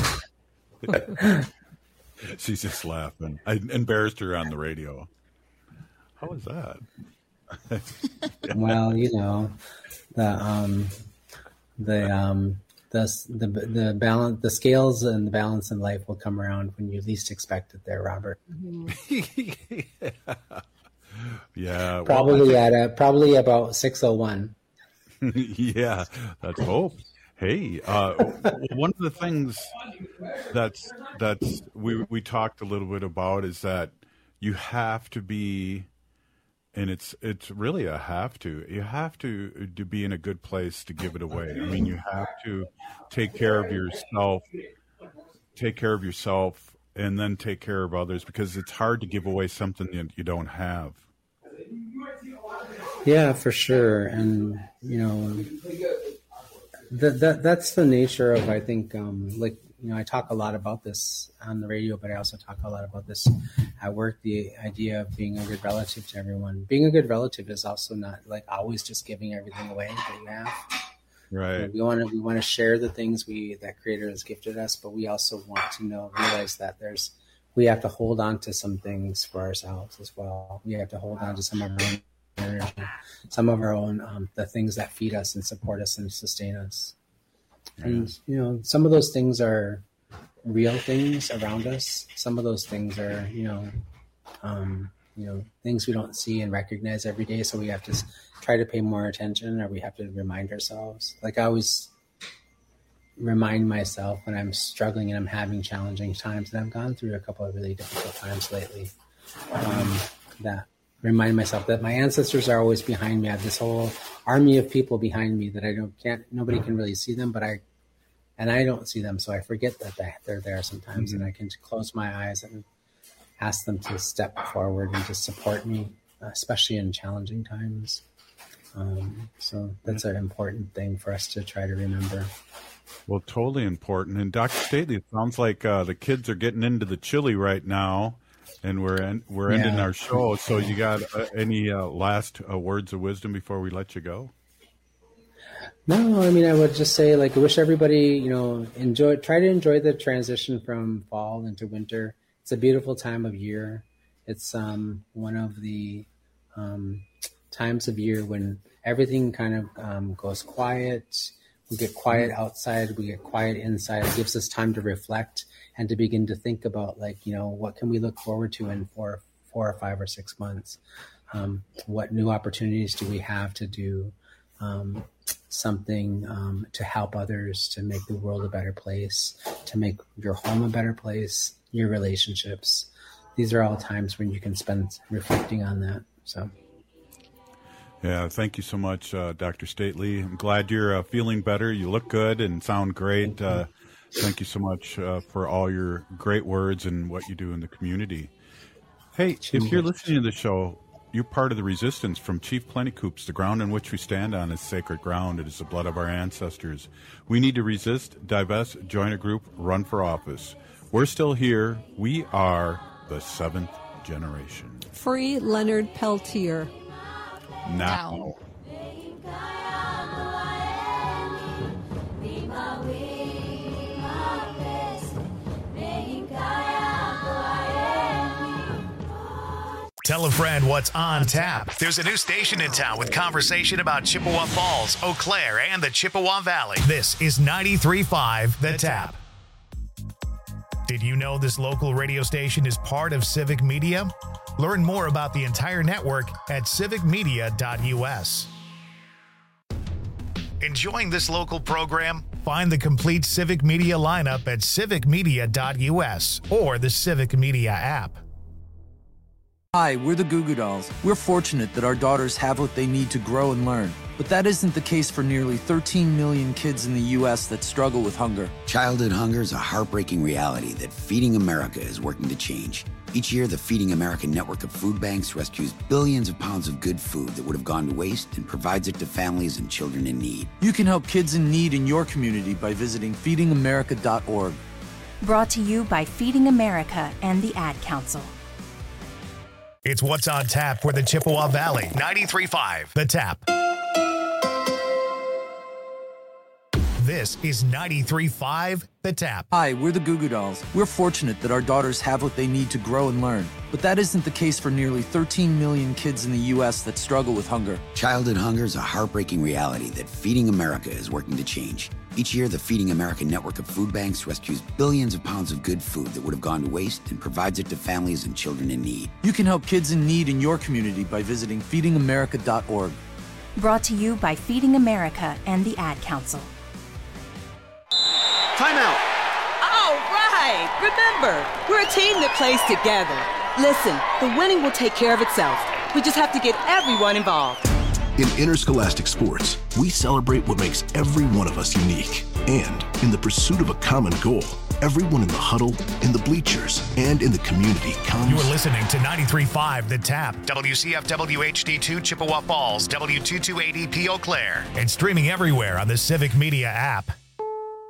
She's just laughing. I embarrassed her on the radio. How was that? Well, you know, the um, the um, the the the balance, the scales and the balance in life will come around when you least expect it. There, Robert. yeah. yeah. Probably well, at a, probably about six oh one. Yeah, let's hope. Hey, uh, one of the things that's that's we we talked a little bit about is that you have to be, and it's it's really a have to. You have to to be in a good place to give it away. I mean, you have to take care of yourself, take care of yourself, and then take care of others, because it's hard to give away something that you don't have. Yeah, for sure, and you know. That, that that's the nature of, I think, um, like, you know, I talk a lot about this on the radio, but I also talk a lot about this at work, the idea of being a good relative to everyone. Being a good relative is also not like always just giving everything away that you have. Right. You know, we want to we want to share the things we that Creator has gifted us, but we also want to know realize that there's we have to hold on to some things for ourselves as well. We have to hold on to some of our own energy, some of our own um, the things that feed us and support us and sustain us. And you know, some of those things are real things around us. Some of those things are, you know, um, you know, things we don't see and recognize every day. So we have to try to pay more attention, or we have to remind ourselves. Like I always remind myself when I'm struggling and I'm having challenging times, and I've gone through a couple of really difficult times lately, um, that remind myself that my ancestors are always behind me. I have this whole army of people behind me that I don't can't nobody can really see them, but I and I don't see them, so I forget that they're there sometimes, mm-hmm. and I can close my eyes and ask them to step forward and to support me, especially in challenging times. Um, so that's an important thing for us to try to remember. Well, totally important. And Doctor Stately, it sounds like uh, the kids are getting into the chili right now. And we're en- we're ending yeah. our show. So you got uh, any uh, last uh, words of wisdom before we let you go? No, I mean, I would just say, like, I wish everybody, you know, enjoy, try to enjoy the transition from fall into winter. It's a beautiful time of year. It's um, one of the um, times of year when everything kind of um, goes quiet. We get quiet outside. We get quiet inside. It gives us time to reflect and to begin to think about, like, you know, what can we look forward to in four, four or five or six months? Um, what new opportunities do we have to do um, something um, to help others, to make the world a better place, to make your home a better place, your relationships. These are all times when you can spend reflecting on that. So. Yeah, thank you so much, uh, Doctor Stately. I'm glad you're uh, feeling better. You look good and sound great. Uh, thank you so much uh, for all your great words and what you do in the community. Hey, if you're listening to the show, you're part of the resistance from Chief Plentycoops. The ground on which we stand on is sacred ground. It is the blood of our ancestors. We need to resist, divest, join a group, run for office. We're still here. We are the seventh generation. Free Leonard Peltier. Now. Tell a friend what's on tap. There's a new station in town with conversation about Chippewa Falls, Eau Claire, and the Chippewa Valley. This is ninety-three point five The Tap. Did you know this local radio station is part of Civic Media? Learn more about the entire network at civic media dot u s. Enjoying this local program? Find the complete Civic Media lineup at civic media dot u s or the Civic Media app. Hi, we're the Goo Goo Dolls. We're fortunate that our daughters have what they need to grow and learn. But that isn't the case for nearly thirteen million kids in the U S that struggle with hunger. Childhood hunger is a heartbreaking reality that Feeding America is working to change. Each year, the Feeding America network of food banks rescues billions of pounds of good food that would have gone to waste and provides it to families and children in need. You can help kids in need in your community by visiting feeding america dot org. Brought to you by Feeding America and the Ad Council. It's What's on Tap for the Chippewa Valley. ninety-three point five The Tap. This is ninety-three point five The Tap. Hi, we're the Goo Goo Dolls. We're fortunate that our daughters have what they need to grow and learn. But that isn't the case for nearly thirteen million kids in the U S that struggle with hunger. Childhood hunger is a heartbreaking reality that Feeding America is working to change. Each year, the Feeding America network of food banks rescues billions of pounds of good food that would have gone to waste and provides it to families and children in need. You can help kids in need in your community by visiting feeding america dot org. Brought to you by Feeding America and the Ad Council. Timeout. All right. Remember, we're a team that plays together. Listen, the winning will take care of itself. We just have to get everyone involved. In interscholastic sports, we celebrate what makes every one of us unique. And in the pursuit of a common goal, everyone in the huddle, in the bleachers, and in the community comes... You are listening to ninety-three point five The Tap, W C F W H D two Chippewa Falls, W two two eight E P Eau Claire, and streaming everywhere on the Civic Media app.